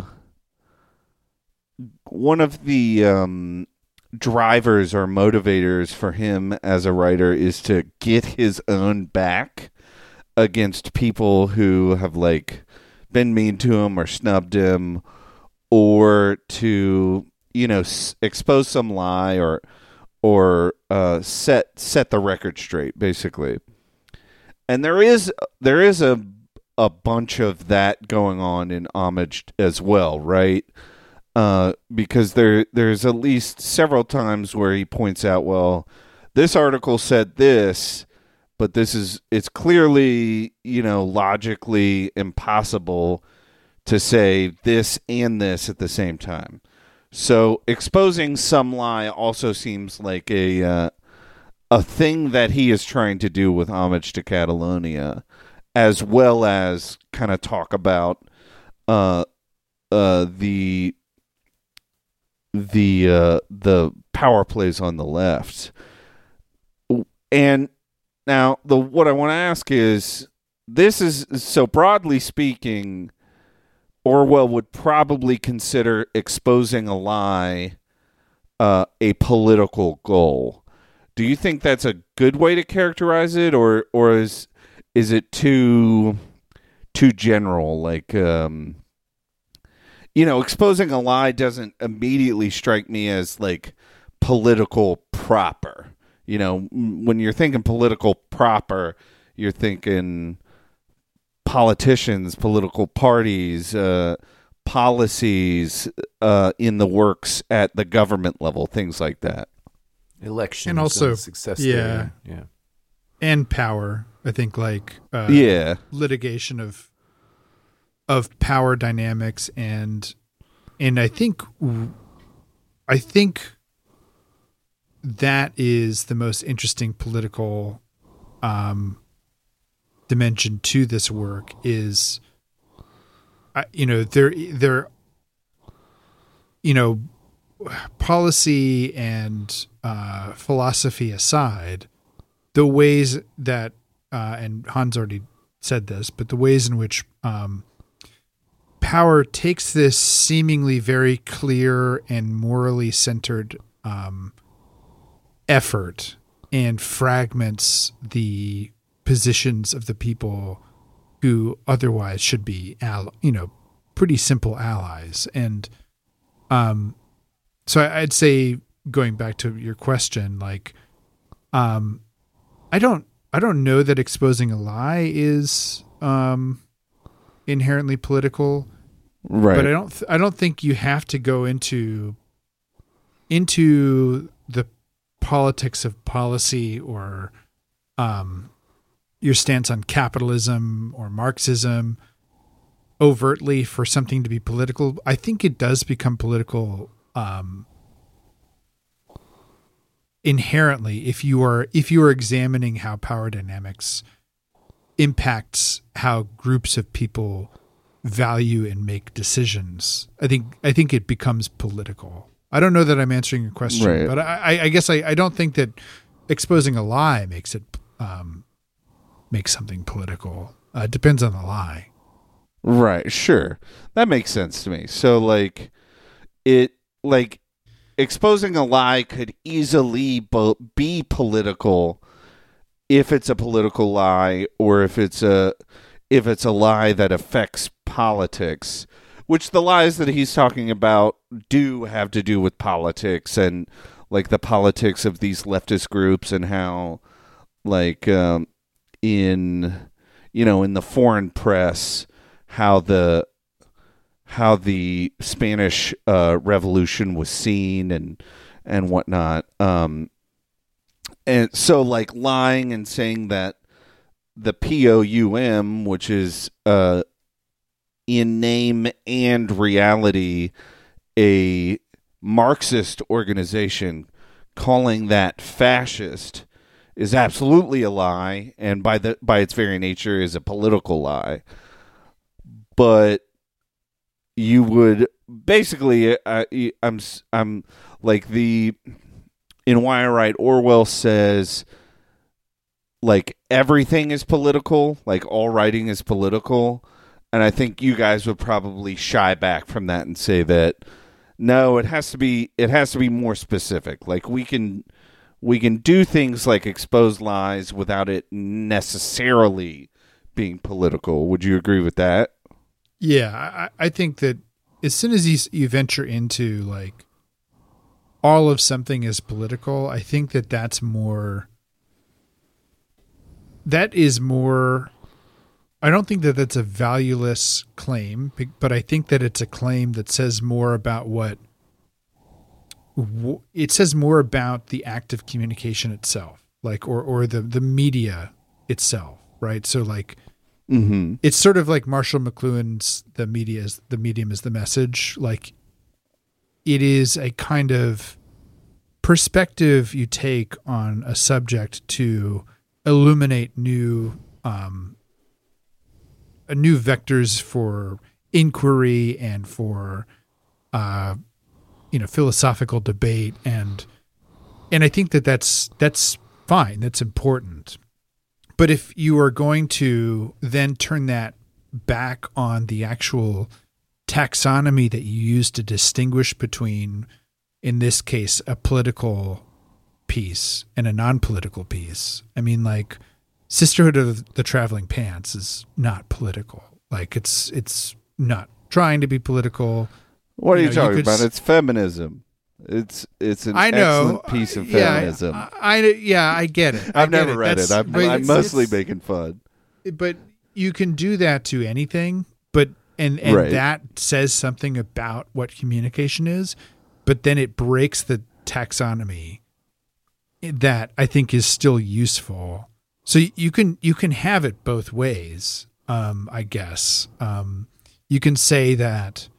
one of the um, drivers or motivators for him as a writer is to get his own back against people who have like been mean to him or snubbed him, or to, you know, s- expose some lie or or uh, set set the record straight, basically. And there is there is a a bunch of that going on in Homage as well, right? Uh, because there there's at least several times where he points out, well, this article said this, but this is it's clearly, you know, logically impossible to say this and this at the same time. So exposing some lie also seems like a uh, a thing that he is trying to do with Homage to Catalonia, as well as kind of talk about uh, uh, the the uh, the power plays on the left. And now the what I want to ask is, this is, so broadly speaking, Orwell would probably consider exposing a lie uh, a political goal. Do you think that's a good way to characterize it, or or is is it too too general? Like, um, you know, exposing a lie doesn't immediately strike me as like political proper. You know, when you're thinking political proper, you're thinking politicians, political parties, uh, policies uh, in the works at the government level, things like that. Elections And also- success. yeah. there. yeah. And power. I think like uh, Yeah. litigation of of power dynamics, and and I think I think that is the most interesting political um, dimension to this work. Is uh, you know there there you know policy and uh, philosophy aside, the ways that uh, and Hans already said this, but the ways in which um, power takes this seemingly very clear and morally centered um, effort and fragments the positions of the people who otherwise should be, al- you know, pretty simple allies. And um, so I'd say, going back to your question, like, um, I don't, I don't know that exposing a lie is um, inherently political, Right. but I don't, th- I don't think you have to go into into the politics of policy or um, your stance on capitalism or Marxism overtly for something to be political. I think it does become political um, inherently if you are if you are examining how power dynamics impacts how groups of people value and make decisions. I think I think it becomes political. I don't know that I'm answering your question, Right. but I, I guess I, I don't think that exposing a lie makes it um, makes something political. Uh, it depends on the lie. Right, sure. That makes sense to me. So like it like exposing a lie could easily bo- be political if it's a political lie, or if it's a if it's a lie that affects politics, which the lies that he's talking about do have to do with politics, and like the politics of these leftist groups, and how like um, in you know in the foreign press how the how the Spanish uh, Revolution was seen and and whatnot. Um, and so like lying and saying that the P O U M, which is uh, in name and reality a Marxist organization, calling that fascist is absolutely a lie, and by the by its very nature is a political lie. But you would basically, uh, I'm I'm like the in Why I Write, Orwell says like everything is political, like all writing is political, and I think you guys would probably shy back from that and say that no, it has to be it has to be more specific. Like we can we can do things like expose lies without it necessarily being political. Would you agree with that? Yeah, I, I think that as soon as you, you venture into like all of something is political, I think that that's more, that is more, I don't think that that's a valueless claim, but I think that it's a claim that says more about what, it says more about the act of communication itself, like, or, or the, the media itself, right? So like, mm-hmm. It's sort of like Marshall McLuhan's "the media is the medium is the message." Like, it is a kind of perspective you take on a subject to illuminate new, um, uh, new vectors for inquiry and for, uh, you know, philosophical debate, and and I think that that's that's fine. That's important. But if you are going to then turn that back on the actual taxonomy that you use to distinguish between, in this case, a political piece and a non-political piece, I mean, like, Sisterhood of the Traveling Pants is not political. Like, it's it's not trying to be political. What are you, you know, talking you about? s- It's feminism. It's it's an I know. excellent piece of Yeah, feminism. I, I yeah, I get it. I I've get never it. read That's- it. I'm, but I'm it's- mostly it's- making fun. But you can do that to anything, but and and Right. that says something about what communication is, but then it breaks the taxonomy that I think is still useful. So you can you can have it both ways, um, I guess. Um, you can say that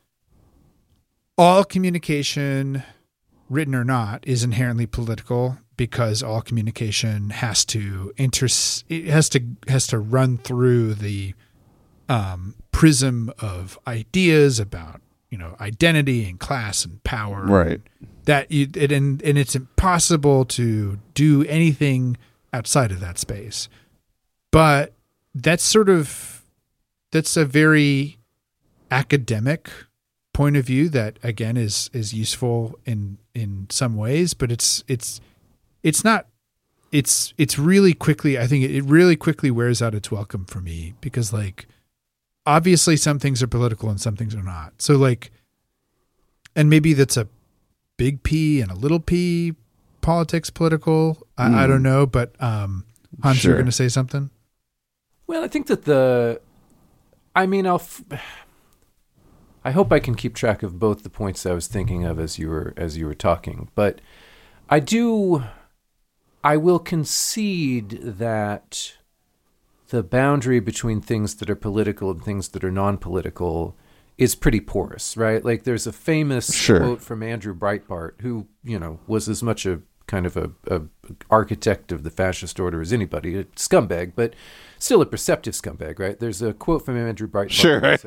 all communication, written or not, is inherently political because all communication has to inter it has to has to run through the um, prism of ideas about, you know, identity and class and power, Right. that you it, and and it's impossible to do anything outside of that space. But that's sort of that's a very academic point of view that, again, is is useful in in some ways, but it's it's it's not it's it's really quickly I think it really quickly wears out its welcome for me, because like obviously some things are political and some things are not. So like, and maybe that's a big P and a little p politics political. I, Mm. I don't know, but um Hans, Sure. you're going to say something? Well, I think that the, I mean, I'll, f- I hope I can keep track of both the points I was thinking of as you were as you were talking, but I do, I will concede that the boundary between things that are political and things that are non-political is pretty porous, right? Like there's a famous Sure. quote from Andrew Breitbart, who, you know, was as much a kind of a, a architect of the fascist order as anybody, a scumbag, but still a perceptive scumbag, right? There's a quote from Andrew Breitbart. Sure. that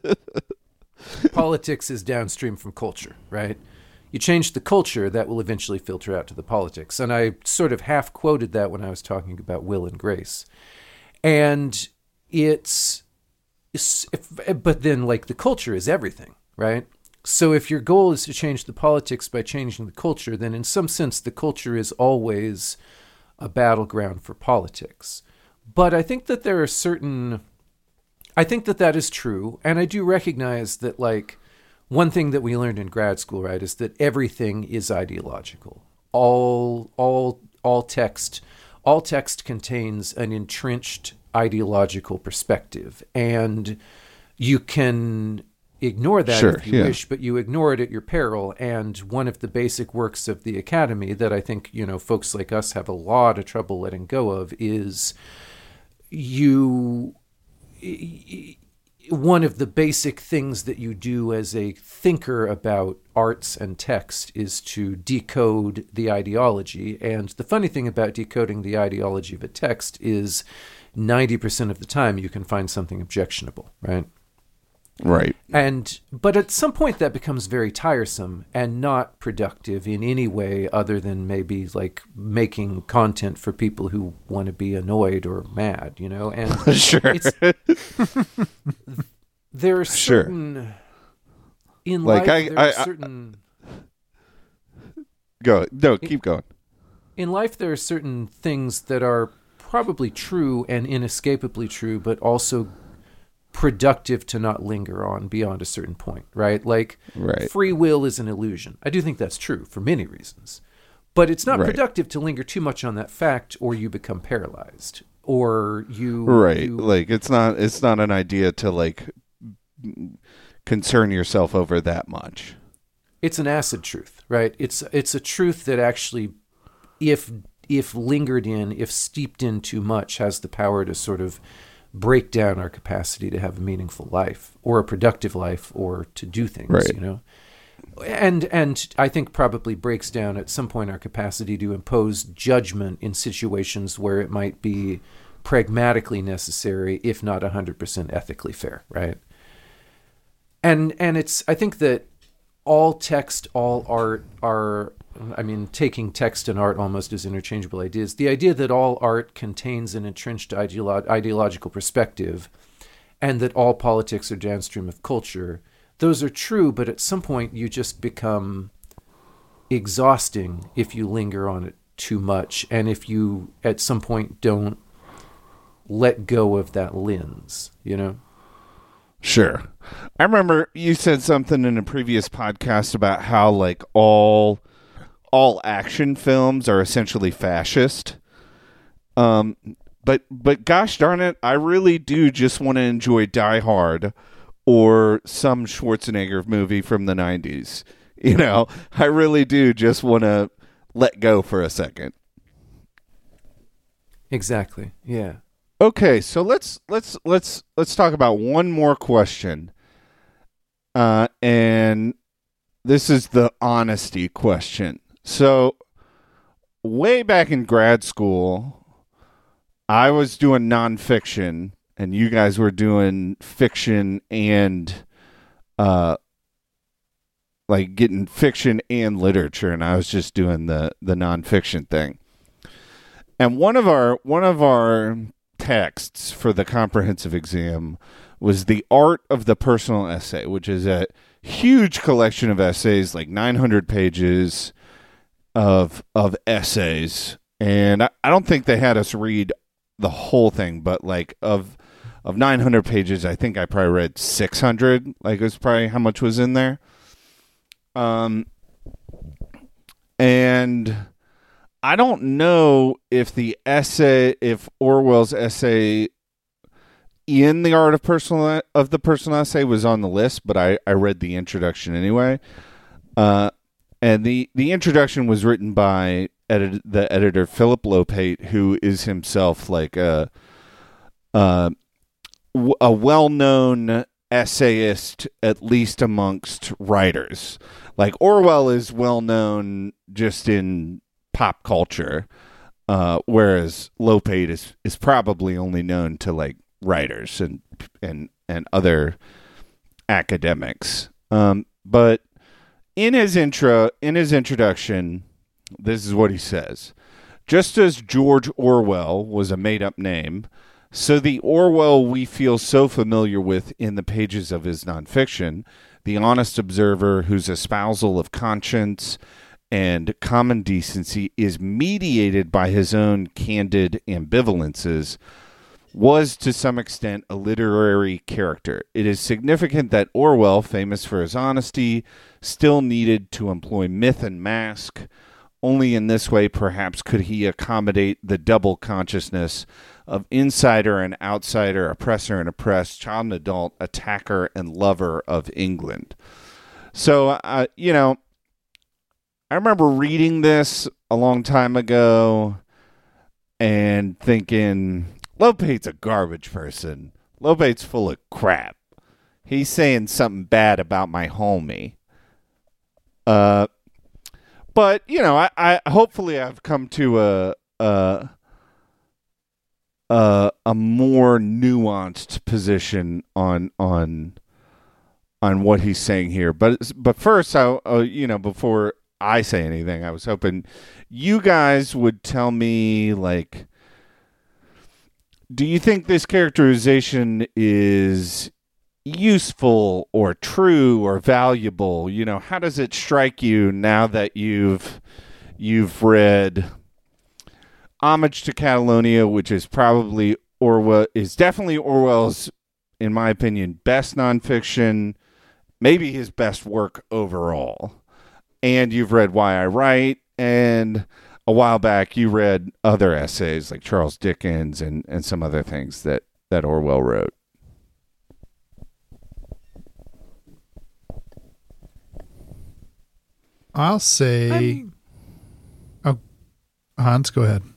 says, politics is downstream from culture, right? You change the culture, that will eventually filter out to the politics. And I sort of half quoted that when I was talking about Will and Grace. And it's, it's if, but then like the culture is everything, right? So if your goal is to change the politics by changing the culture, then in some sense the culture is always a battleground for politics. But I think that there are certain, I think that that is true. And I do recognize that, like, one thing that we learned in grad school, right, is that everything is ideological. All, all, all text, all text contains an entrenched ideological perspective, and you can ignore that Sure, if you yeah. wish, but you ignore it at your peril. And one of the basic works of the Academy that I think, you know, folks like us have a lot of trouble letting go of is you... One of the basic things that you do as a thinker about arts and text is to decode the ideology. And the funny thing about decoding the ideology of a text is ninety percent of the time you can find something objectionable, right? Right. And but at some point that becomes very tiresome and not productive in any way other than maybe like making content for people who want to be annoyed or mad, you know? And Sure. it's, there are Sure. certain in Like, life I- there are I- I- certain Go. No, keep going. in life there are certain things that are probably true and inescapably true, but also productive to not linger on beyond a certain point, right? Like Right. free will is an illusion. I do think that's true for many reasons. But it's not Right. productive to linger too much on that fact, or you become paralyzed, or you Right. you- Like it's not it's not an idea to like concern yourself over that much. it's an acid truth, right? It's it's a truth that actually, if if lingered in, if steeped in too much, has the power to sort of break down our capacity to have a meaningful life or a productive life or to do things, Right. you know? And and I think probably breaks down at some point our capacity to impose judgment in situations where it might be pragmatically necessary, if not one hundred percent ethically fair, right? And and it's I think that all text, all art are, I mean, taking text and art almost as interchangeable ideas. The idea that all art contains an entrenched ideolo- ideological perspective and that all politics are downstream of culture, those are true, but at some point you just become exhausting if you linger on it too much and if you at some point don't let go of that lens, you know? Sure. I remember you said something in a previous podcast about how like all all action films are essentially fascist. Um but but gosh darn it, I really do just want to enjoy Die Hard or some Schwarzenegger movie from the nineties. You know, I really do just want to let go for a second. Exactly. Yeah. Okay, so let's let's let's let's talk about one more question. Uh, and this is the honesty question. So, way back in grad school, I was doing nonfiction, and you guys were doing fiction and, uh, like getting fiction and literature, and I was just doing the the nonfiction thing. And one of our one of our texts for the comprehensive exam was The Art of the Personal Essay, which is a huge collection of essays, like nine hundred pages of of essays. And I, I don't think they had us read the whole thing, but like of of nine hundred pages, I think I probably read six hundred. Like it was probably how much was in there. Um, and I don't know if the essay, if Orwell's essay in The Art of Personal of the Personal Essay was on the list, but I, I read the introduction anyway. Uh, and the, the introduction was written by edit, the editor Philip Lopate, who is himself like a uh, a well-known essayist, at least amongst writers. Like Orwell is well-known just in pop culture, uh, whereas Lopate is, is probably only known to like writers and and and other academics. Um, but in his intro, in his introduction, this is what he says: just as George Orwell was a made-up name, so the Orwell we feel so familiar with in the pages of his nonfiction, the honest observer whose espousal of conscience and common decency is mediated by his own candid ambivalences, was to some extent a literary character. It is significant that Orwell, famous for his honesty, still needed to employ myth and mask, Only in this way, perhaps, could he accommodate the double consciousness of insider and outsider, oppressor and oppressed, child and adult, attacker and lover of England. So, uh, you know, I remember reading this a long time ago and thinking, Lopate's a garbage person. Lopate's full of crap. He's saying something bad about my homie. Uh, but, you know, I, I hopefully I've come to a, a, a, a more nuanced position on on on what he's saying here. But but first, I, uh, you know, before I say anything, I was hoping you guys would tell me, like, do you think this characterization is useful or true or valuable? You know, how does it strike you now that you've you've read Homage to Catalonia, which is probably Orwell, is definitely Orwell's, in my opinion, best nonfiction, maybe his best work overall. And you've read Why I Write, and a while back you read other essays like Charles Dickens and, and some other things that, that Orwell wrote. I'll say... I'm... Oh, Hans, go ahead.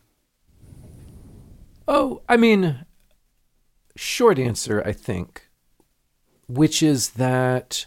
Oh, I mean, short answer, I think, which is that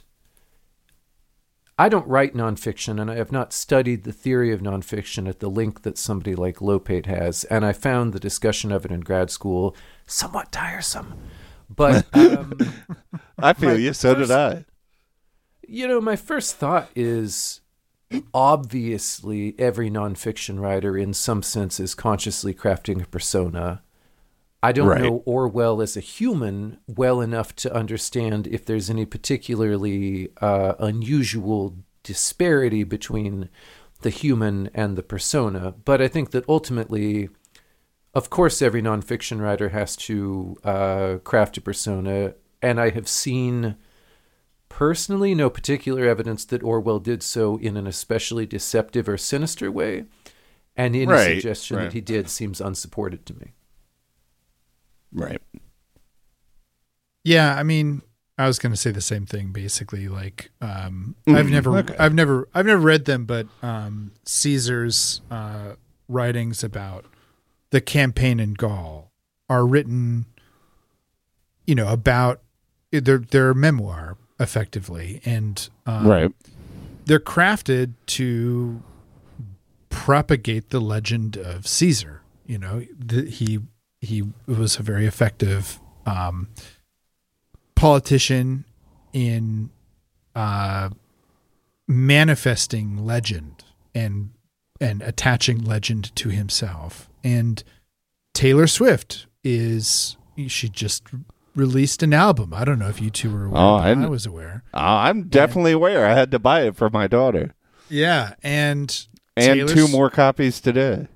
I don't write nonfiction, and I have not studied the theory of nonfiction at the length that somebody like Lopate has, and I found the discussion of it in grad school somewhat tiresome. But um, I feel you, so first, did I. You know, my first thought is, obviously, every nonfiction writer in some sense is consciously crafting a persona. I don't right. know Orwell as a human well enough to understand if there's any particularly uh, unusual disparity between the human and the persona. But I think that ultimately, of course, every nonfiction writer has to uh, craft a persona. And I have seen personally no particular evidence that Orwell did so in an especially deceptive or sinister way. And any right. suggestion right. that he did seems unsupported to me. Right. Yeah, I mean, I was going to say the same thing. Basically, like um, mm, I've never, okay. I've never, I've never read them, but um, Caesar's uh, writings about the campaign in Gaul are written, you know, about their their memoir effectively, and um, right. they're crafted to propagate the legend of Caesar. You know, the, he. He was a very effective um, politician in uh, manifesting legend and and attaching legend to himself. And Taylor Swift is she just released an album. I don't know if you two were aware. Oh, I was aware. Oh, I'm definitely and, aware. I had to buy it for my daughter. Yeah, and and Taylor's, two more copies today.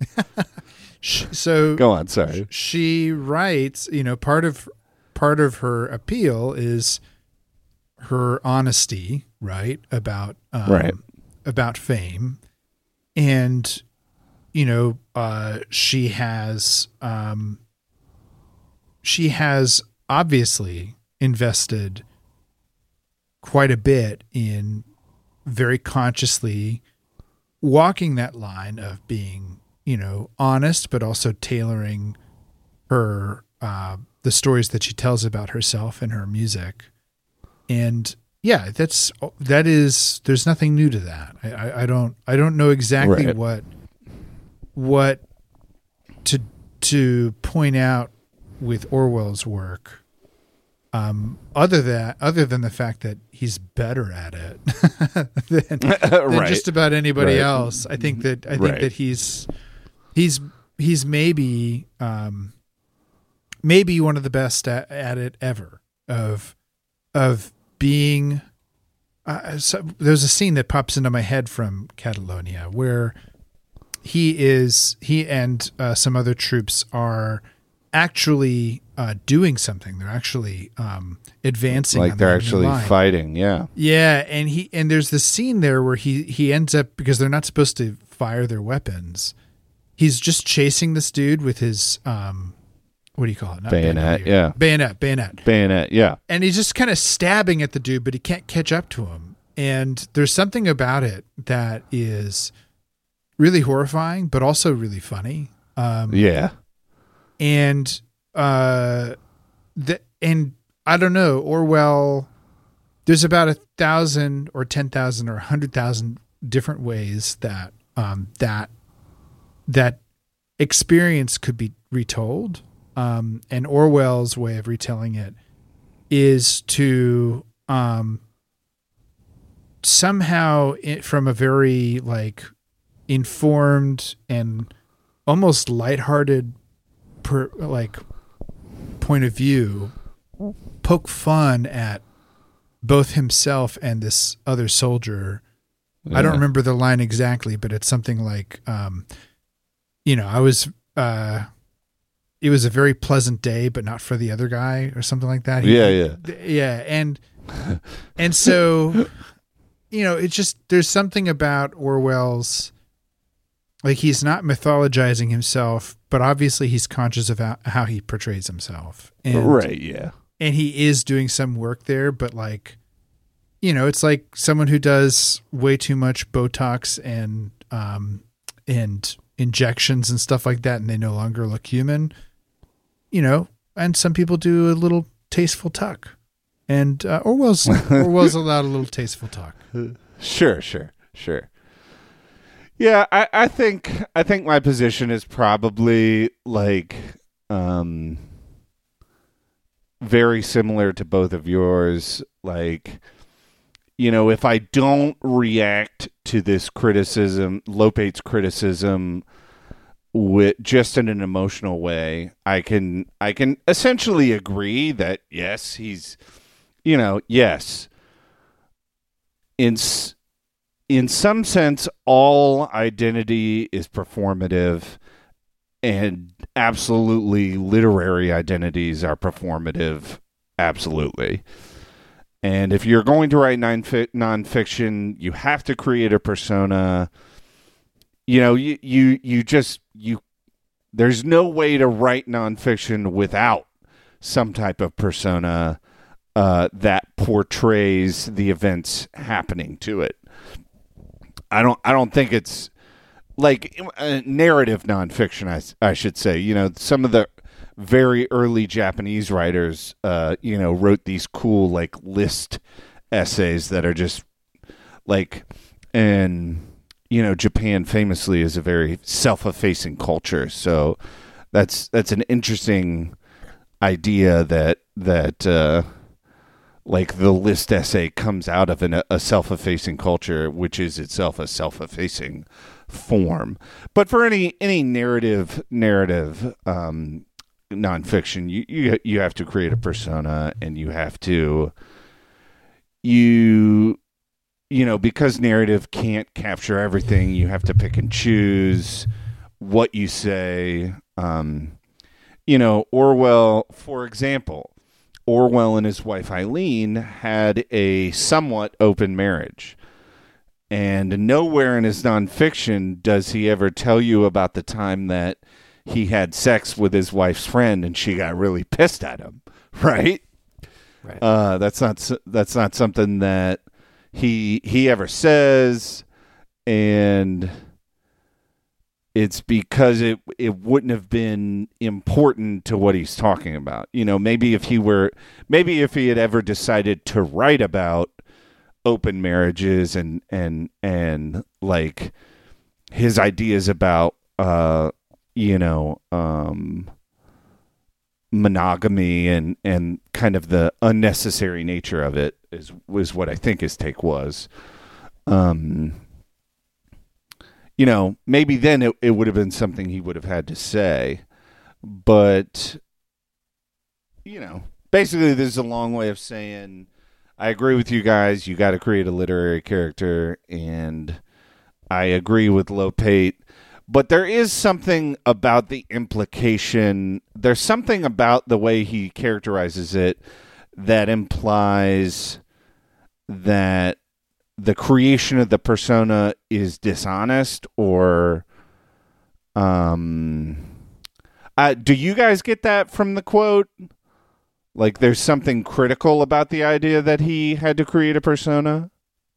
So go on. Sorry. She writes, you know, part of part of her appeal is her honesty, right, about um, right. about fame, and you know, uh, she has um, she has obviously invested quite a bit in very consciously walking that line of being, you know, honest, but also tailoring her, uh, the stories that she tells about herself and her music. And yeah, that's, that is, there's nothing new to that. I, I, I don't, I don't know exactly right. what, what to, to point out with Orwell's work. Um, other than, other than the fact that he's better at it than, than right. just about anybody right. else. I think that, I think right. that he's, He's he's maybe um, maybe one of the best at, at it ever of of being. Uh, so there's a scene that pops into my head from Catalonia where he is he and uh, some other troops are actually uh, doing something. They're actually um, advancing, like on they're the actually line. fighting. Yeah, yeah, and he and there's this scene there where he he ends up, because they're not supposed to fire their weapons, he's just chasing this dude with his um, what do you call it? Not bayonet, yeah, bayonet, bayonet, bayonet, yeah. And he's just kind of stabbing at the dude, but he can't catch up to him. And there's something about it that is really horrifying, but also really funny. Um, yeah, and uh, the and I don't know, Orwell. There's about a thousand or ten thousand or a hundred thousand different ways that um, that that experience could be retold. Um, and Orwell's way of retelling it is to um, somehow, it, from a very like informed and almost lighthearted, per, like point of view, poke fun at both himself and this other soldier. Yeah. I don't remember the line exactly, but it's something like, um, you know, I was. Uh, It was a very pleasant day, but not for the other guy, or something like that. He, yeah, yeah, yeah, and and so, you know, it's just there's something about Orwell's, like he's not mythologizing himself, but obviously he's conscious of how, how he portrays himself, and, right? Yeah, and he is doing some work there, but like, you know, it's like someone who does way too much Botox and um and injections and stuff like that, and they no longer look human. You know, and some people do a little tasteful tuck, and uh, Orwell's Orwell's allowed a little tasteful tuck. Sure, sure, sure. Yeah, I, I think I think my position is probably like um, very similar to both of yours. Like, you know, if I don't react to this criticism, Lopate's criticism, with just in an emotional way, I can I can essentially agree that yes, he's, you know, yes, in in some sense, all identity is performative, and absolutely literary identities are performative, absolutely. And if you're going to write nonfiction, you have to create a persona. You know, you, you you just you. There's no way to write nonfiction without some type of persona uh, that portrays the events happening to it. I don't. I don't think it's like uh, narrative nonfiction. I I should say. You know, some of the very early Japanese writers, uh, you know, wrote these cool like list essays that are just like and. You know, Japan famously is a very self-effacing culture, so that's that's an interesting idea that that uh, like the list essay comes out of an, a self-effacing culture, which is itself a self-effacing form. But for any any narrative narrative um, nonfiction, you, you you have to create a persona, and you have to you. You know, because narrative can't capture everything, you have to pick and choose what you say. Um, you know, Orwell, for example, Orwell and his wife Eileen had a somewhat open marriage. And nowhere in his nonfiction does he ever tell you about the time that he had sex with his wife's friend and she got really pissed at him, right? Right. Uh, that's not that's not something that he he ever says, and it's because it it wouldn't have been important to what he's talking about. You know, maybe if he were maybe if he had ever decided to write about open marriages and and and like his ideas about uh you know um monogamy and and kind of the unnecessary nature of it is was what I think his take was. Um, you know, maybe then it, it would have been something he would have had to say, but you know, basically this is a long way of saying I agree with you guys. You got to create a literary character, and I agree with Lopate. But there is something about the implication. There's something about the way he characterizes it that implies that the creation of the persona is dishonest, or um uh, do you guys get that from the quote? Like there's something critical about the idea that he had to create a persona?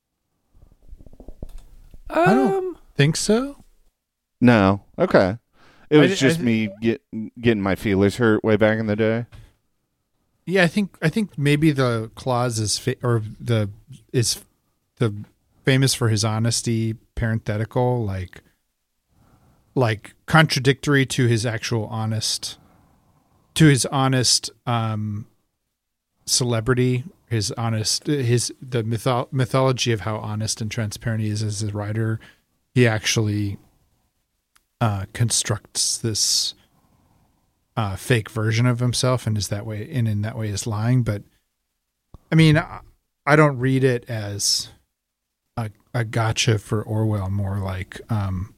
Um, I don't think so. No. Okay. It was I- just I- me get, getting my feelers hurt way back in the day. Yeah, I think I think maybe the clause is fa- or the is the famous for his honesty, parenthetical, like like contradictory to his actual honest to his honest um celebrity, his honest his the mytho- mythology of how honest and transparent he is as a writer. He actually uh constructs this uh, fake version of himself, and is that way, and in that way is lying. But I mean, I, I don't read it as a, a gotcha for Orwell. More like, um,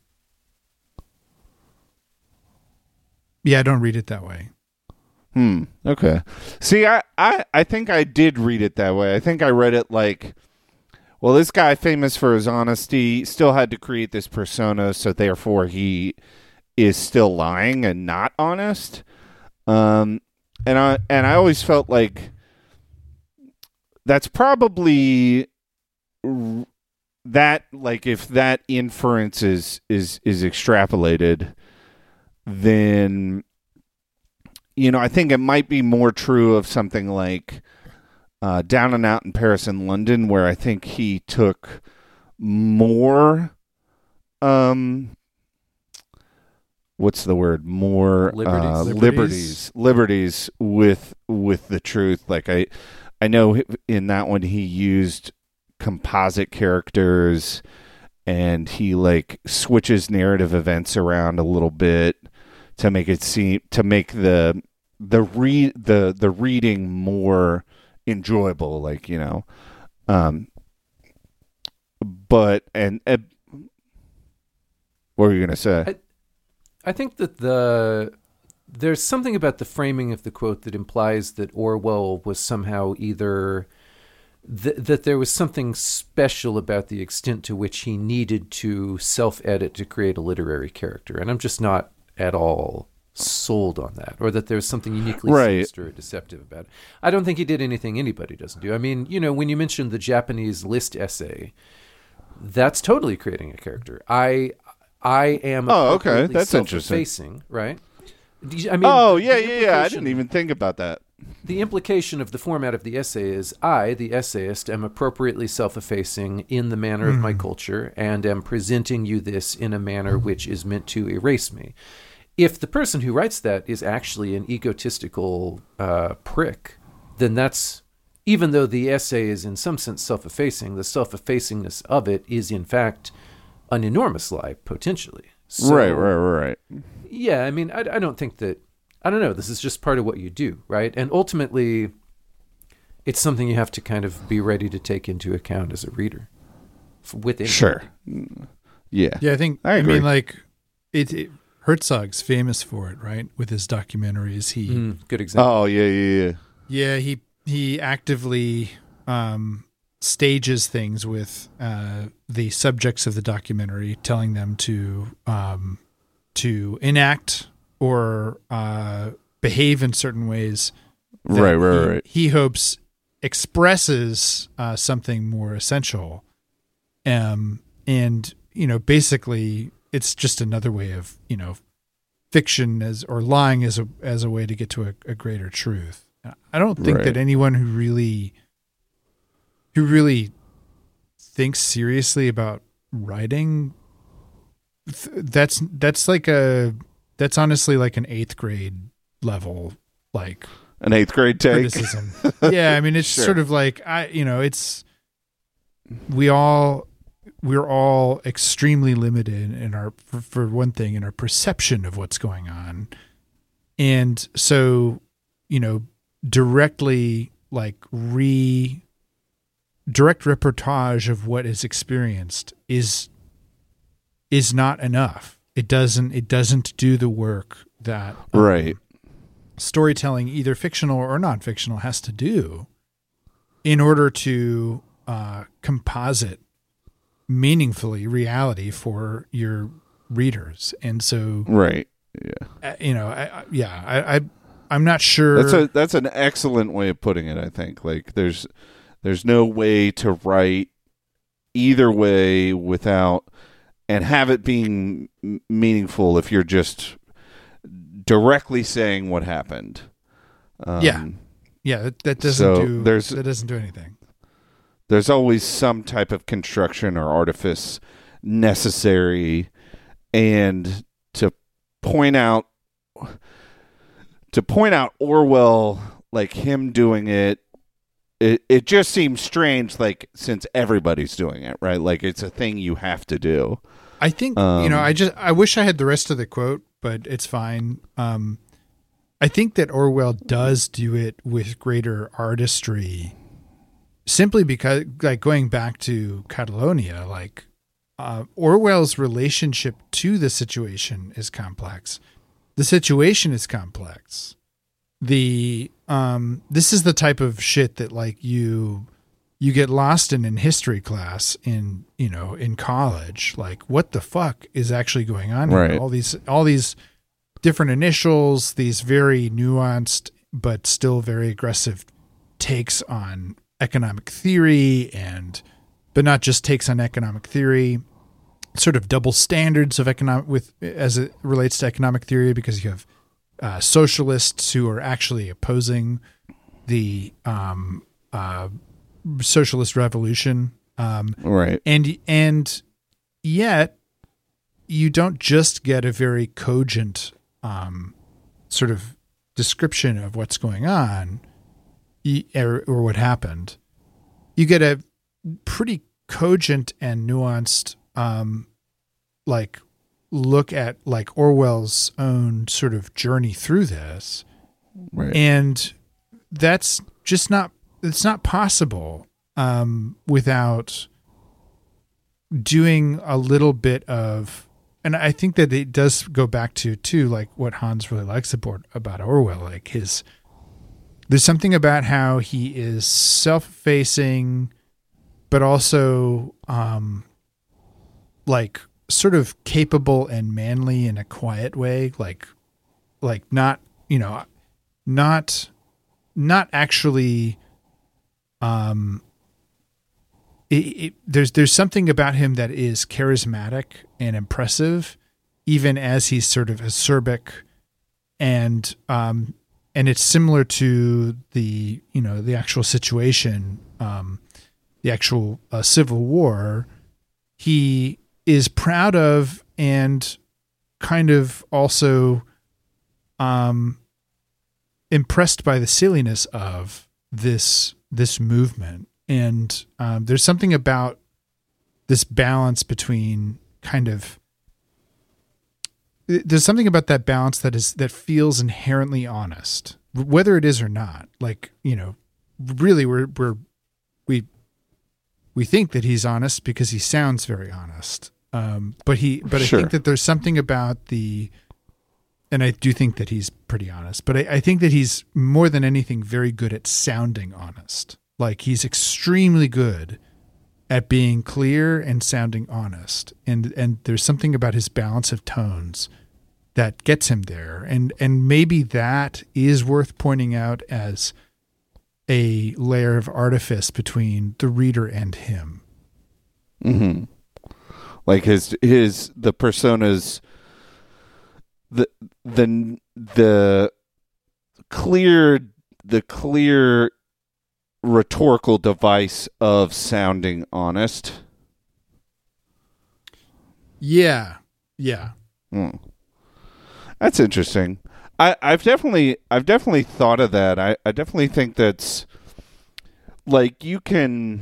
yeah, I don't read it that way. Hmm. Okay. See, I, I, I think I did read it that way. I think I read it like, well, this guy famous for his honesty still had to create this persona, so therefore he is still lying and not honest. Um, and I and I always felt like that's probably r- that like if that inference is is is extrapolated, then you know I think it might be more true of something like uh, Down and Out in Paris and London, where I think he took more um what's the word more Liberties. uh, Liberties. liberties liberties with with the truth. Like I I know in that one he used composite characters, and he like switches narrative events around a little bit to make it seem to make the the read the the reading more enjoyable, like, you know. Um but and, and what were you gonna say? I, I think that the there's something about the framing of the quote that implies that Orwell was somehow either th- that there was something special about the extent to which he needed to self-edit to create a literary character, and I'm just not at all sold on that, or that there's something uniquely Right. sinister or deceptive about it. I don't think he did anything anybody doesn't do. I mean, you know, when you mentioned the Japanese list essay, that's totally creating a character. I I am Oh, okay. appropriately That's interesting. self-effacing, right? Do you- I mean, Oh, the yeah, yeah, yeah. I implication- didn't even think about that. The implication of the format of the essay is I, the essayist, am appropriately self-effacing in the manner of my culture and am presenting you this in a manner which is meant to erase me. If the person who writes that is actually an egotistical uh, prick, then that's, even though the essay is in some sense self-effacing, the self-effacingness of it is in fact an enormous lie, potentially. So, right, right, right. yeah, I mean, I, I don't think that, I don't know, this is just part of what you do, right? And ultimately, it's something you have to kind of be ready to take into account as a reader. f- With anybody. Sure. Yeah. Yeah, I think. I I, agree. mean, like it, it. Herzog's famous for it, right? With his documentaries, he Mm, good example. Oh, yeah, yeah, yeah. yeah he he actively um, stages things with uh, the subjects of the documentary, telling them to um, to enact or uh, behave in certain ways. that Right, right, he, right. He hopes expresses uh, something more essential, um, and you know, basically, it's just another way of you know, fiction as or lying as a as a way to get to a, a greater truth. I don't think Right. that anyone who really who really thinks seriously about writing th- that's that's like a that's honestly like an eighth grade level like An eighth grade take. criticism. Yeah, I mean it's Sure. sort of like I you know it's we all we're all extremely limited in our for, for one thing in our perception of what's going on. And so, you know, directly like re direct reportage of what is experienced is is not enough. It doesn't it doesn't do the work that um, Right. storytelling, either fictional or non-fictional, has to do in order to uh, composite meaningfully reality for your readers. And so, right. Yeah. Uh, you know, I, I, yeah, I, I, I'm not sure. That's a that's an excellent way of putting it. I think like there's there's no way to write either way without and have it being m- meaningful if you're just directly saying what happened. Um, yeah, yeah, that, that doesn't so do there's that doesn't do anything. There's always some type of construction or artifice necessary, and to point out to point out Orwell, like him doing it, it it just seems strange, like since everybody's doing it, right? Like it's a thing you have to do. I think um, you know. I just I wish I had the rest of the quote, but it's fine. Um, I think that Orwell does do it with greater artistry, simply because, like, going back to Catalonia, like uh, Orwell's relationship to the situation is complex. The situation is complex. The um, this is the type of shit that like you you get lost in in history class in you know in college. Like, what the fuck is actually going on here? Right. All these all these different initials, these very nuanced but still very aggressive takes on economic theory, and but not just takes on economic theory, sort of double standards of economic with as it relates to economic theory, because you have uh, socialists who are actually opposing the um, uh, socialist revolution, um, right? And and yet you don't just get a very cogent um, sort of description of what's going on or, or what happened. You get a pretty cogent and nuanced um, like look at like Orwell's own sort of journey through this. Right. And that's just not, it's not possible um, without doing a little bit of, and I think that it does go back to too, like what Hans really likes about, about Orwell, like his, there's something about how he is self-facing, but also um, like sort of capable and manly in a quiet way, like like not you know not not actually um it, it, there's there's something about him that is charismatic and impressive, even as he's sort of acerbic, and um and it's similar to the you know the actual situation, um the actual uh, Civil War. He is proud of and kind of also um, impressed by the silliness of this this movement. And um, there's something about this balance between kind of there's something about that balance that is that feels inherently honest, whether it is or not. Like, you know, really we're we're we we think that he's honest because he sounds very honest. Um, but he, but Sure. I think that there's something about the, and I do think that he's pretty honest, but I, I think that he's more than anything very good at sounding honest. Like he's extremely good at being clear and sounding honest. And, and there's something about his balance of tones that gets him there. And, and maybe that is worth pointing out as a layer of artifice between the reader and him. Mm-hmm. Like his his the personas, the the the clear the clear rhetorical device of sounding honest. Yeah, yeah. Mm. That's interesting. I, I've definitely I've definitely thought of that. I, I definitely think that's like you can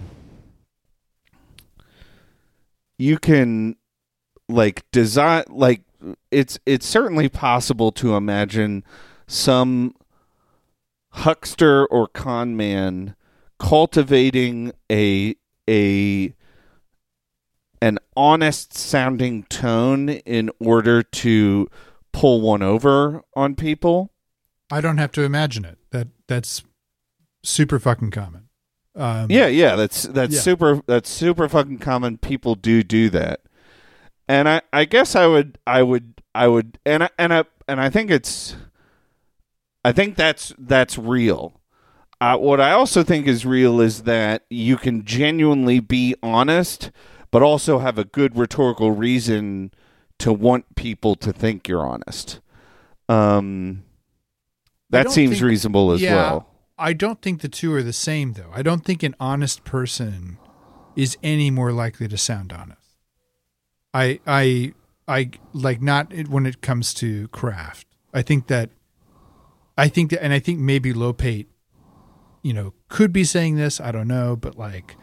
you can like design like it's it's certainly possible to imagine some huckster or con man cultivating a a an honest sounding tone in order to pull one over on people. I don't have to imagine it. That that's super fucking common. Um, yeah, yeah, that's that's Yeah. super that's super fucking common. People do do that. And I, I guess I would I would I would and I, and I and I think it's I think that's that's real. Uh, what I also think is real is that you can genuinely be honest, but also have a good rhetorical reason to want people to think you're honest. Um, I that don't seems think- reasonable as yeah, well. I don't think the two are the same, though. I don't think an honest person is any more likely to sound honest. I, I, I like not when it comes to craft. I think that, I think that, and I think maybe Lopate, you know, could be saying this. I don't know, but like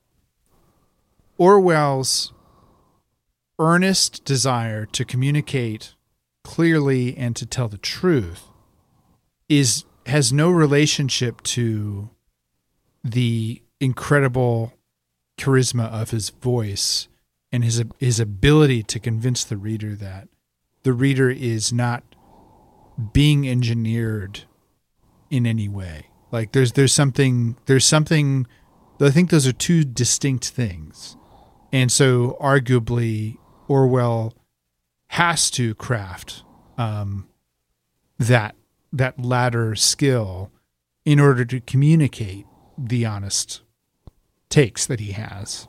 Orwell's earnest desire to communicate clearly and to tell the truth is has no relationship to the incredible charisma of his voice and his his ability to convince the reader that the reader is not being engineered in any way. Like there's there's something there's something I think those are two distinct things. And so arguably Orwell has to craft um, that that latter skill in order to communicate the honest takes that he has.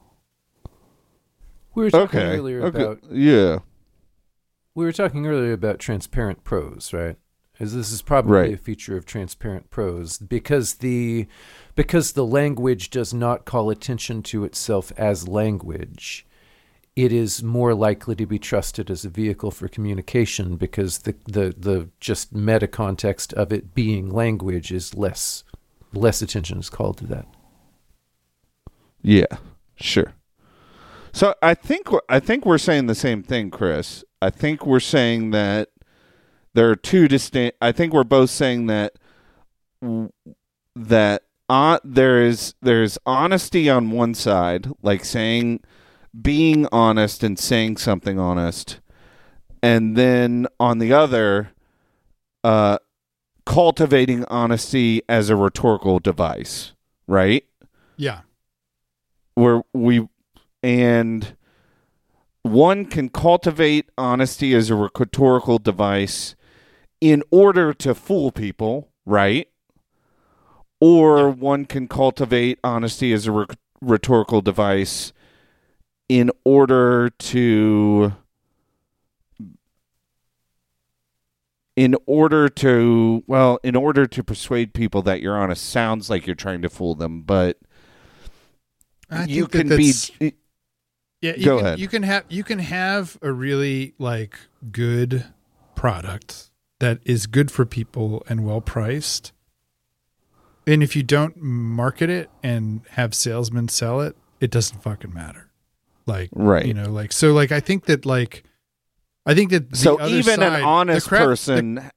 We were talking Okay. earlier okay. about Yeah. we were talking earlier about transparent prose, right? As this is probably Right. a feature of transparent prose because the because the language does not call attention to itself as language. It is more likely to be trusted as a vehicle for communication because the the, the just meta context of it being language is less less attention is called to that. Yeah. Sure. So I think we're- I think we're saying the same thing, Chris. I think we're saying that there are two distinct. I think we're both saying that that uh, there is there's honesty on one side, like saying, being honest and saying something honest, and then on the other, uh, cultivating honesty as a rhetorical device, right? Yeah. Where we and one can cultivate honesty as a rhetorical device in order to fool people, right? Or one can cultivate honesty as a rhe- rhetorical device in order to in order to well, in order to persuade people that you're honest. Sounds like you're trying to fool them, but I you think that can be that's- Yeah, you Go can, ahead. You can have you can have a really like good product that is good for people and well priced. And if you don't market it and have salesmen sell it, it doesn't fucking matter. Like Right. you know, like so like I think that like I think that the so other even side, an honest the craft- person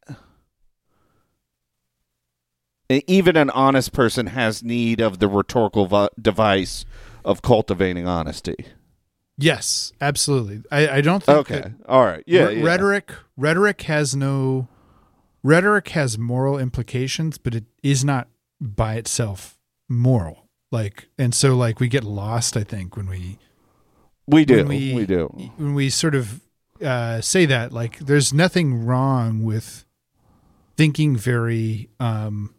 even an honest person has need of the rhetorical vo- device of cultivating honesty. Yes, absolutely. I, I don't think Okay. that All right. Yeah, Re- yeah. Rhetoric rhetoric has no rhetoric has moral implications, but it is not by itself moral. Like and so like we get lost, I think, when we We do. when We, we, do. when we sort of uh, say that. Like there's nothing wrong with thinking very um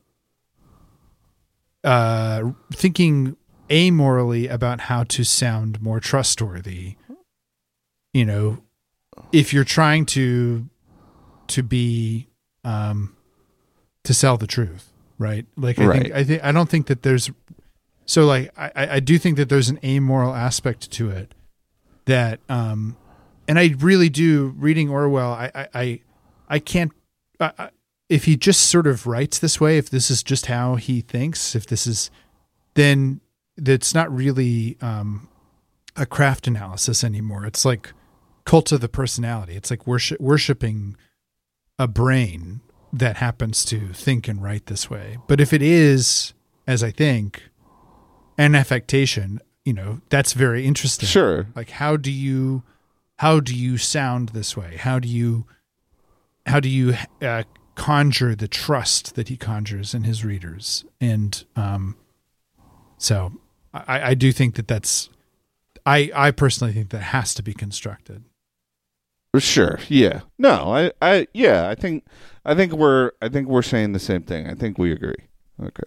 uh thinking amorally about how to sound more trustworthy. You know, if you're trying to to be um to sell the truth, right? Like I Right. think I think I don't think that there's so like I I do think that there's an amoral aspect to it that um and I really do reading Orwell I I I, I can't I, I, if he just sort of writes this way, if this is just how he thinks, if this is then that's not really um a craft analysis anymore. It's like cult of the personality. It's like worship worshiping a brain that happens to think and write this way. But if it is, as I think, an affectation, you know, that's very interesting. Sure. Like how do you how do you sound this way? How do you how do you uh, conjure the trust that he conjures in his readers? And um So I, I do think that that's, I, I personally think that has to be constructed. Sure. Yeah. No, I, I, yeah, I think, I think we're, I think we're saying the same thing. I think we agree. Okay.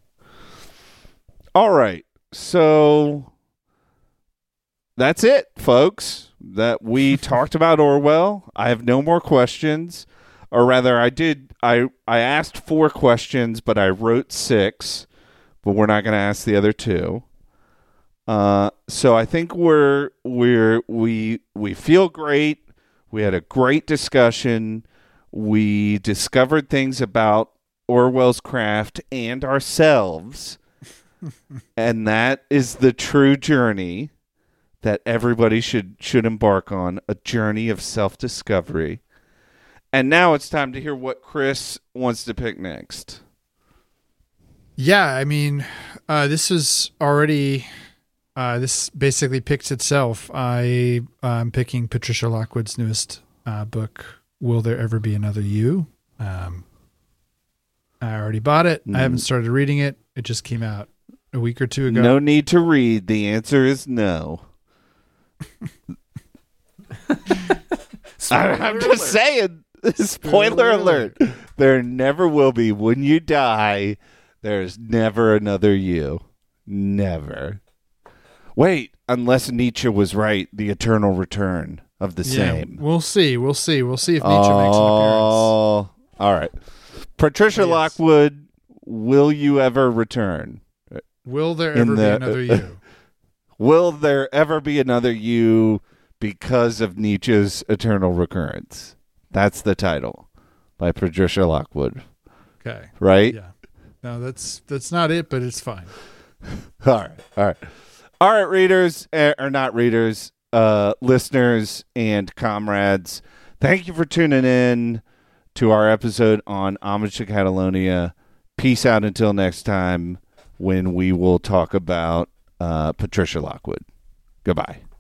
All right. So that's it, folks. That we talked about Orwell. I have no more questions, or rather, I did. I I asked four questions, but I wrote six. But we're not going to ask the other two. Uh, so I think we're we're we we feel great. We had a great discussion. We discovered things about Orwell's craft and ourselves, and that is the true journey that everybody should should embark on, a journey of self-discovery. And now it's time to hear what Chris wants to pick next. Yeah, I mean, uh, this is already, uh, this basically picks itself. I, I'm picking Patricia Lockwood's newest uh, book, Will There Ever Be Another You? Um, I already bought it. Mm. I haven't started reading it. It just came out a week or two ago. No need to read. The answer is no. I'm just saying. Spoiler alert. There never will be. When you die, there's never another you. Never. Wait, unless Nietzsche was right, the eternal return of the yeah, same. We'll see. We'll see. We'll see if Nietzsche oh, makes an appearance. All right. Patricia oh, yes. Lockwood, will you ever return? Will there ever the, be another you? Will there ever be another you because of Nietzsche's eternal recurrence? That's the title by Patricia Lockwood. Okay. Right? Yeah. No, that's that's not it, but it's fine. All right. All right. All right, readers, uh, or not readers, uh, listeners and comrades, thank you for tuning in to our episode on Homage to Catalonia. Peace out until next time when we will talk about uh, Patricia Lockwood. Goodbye.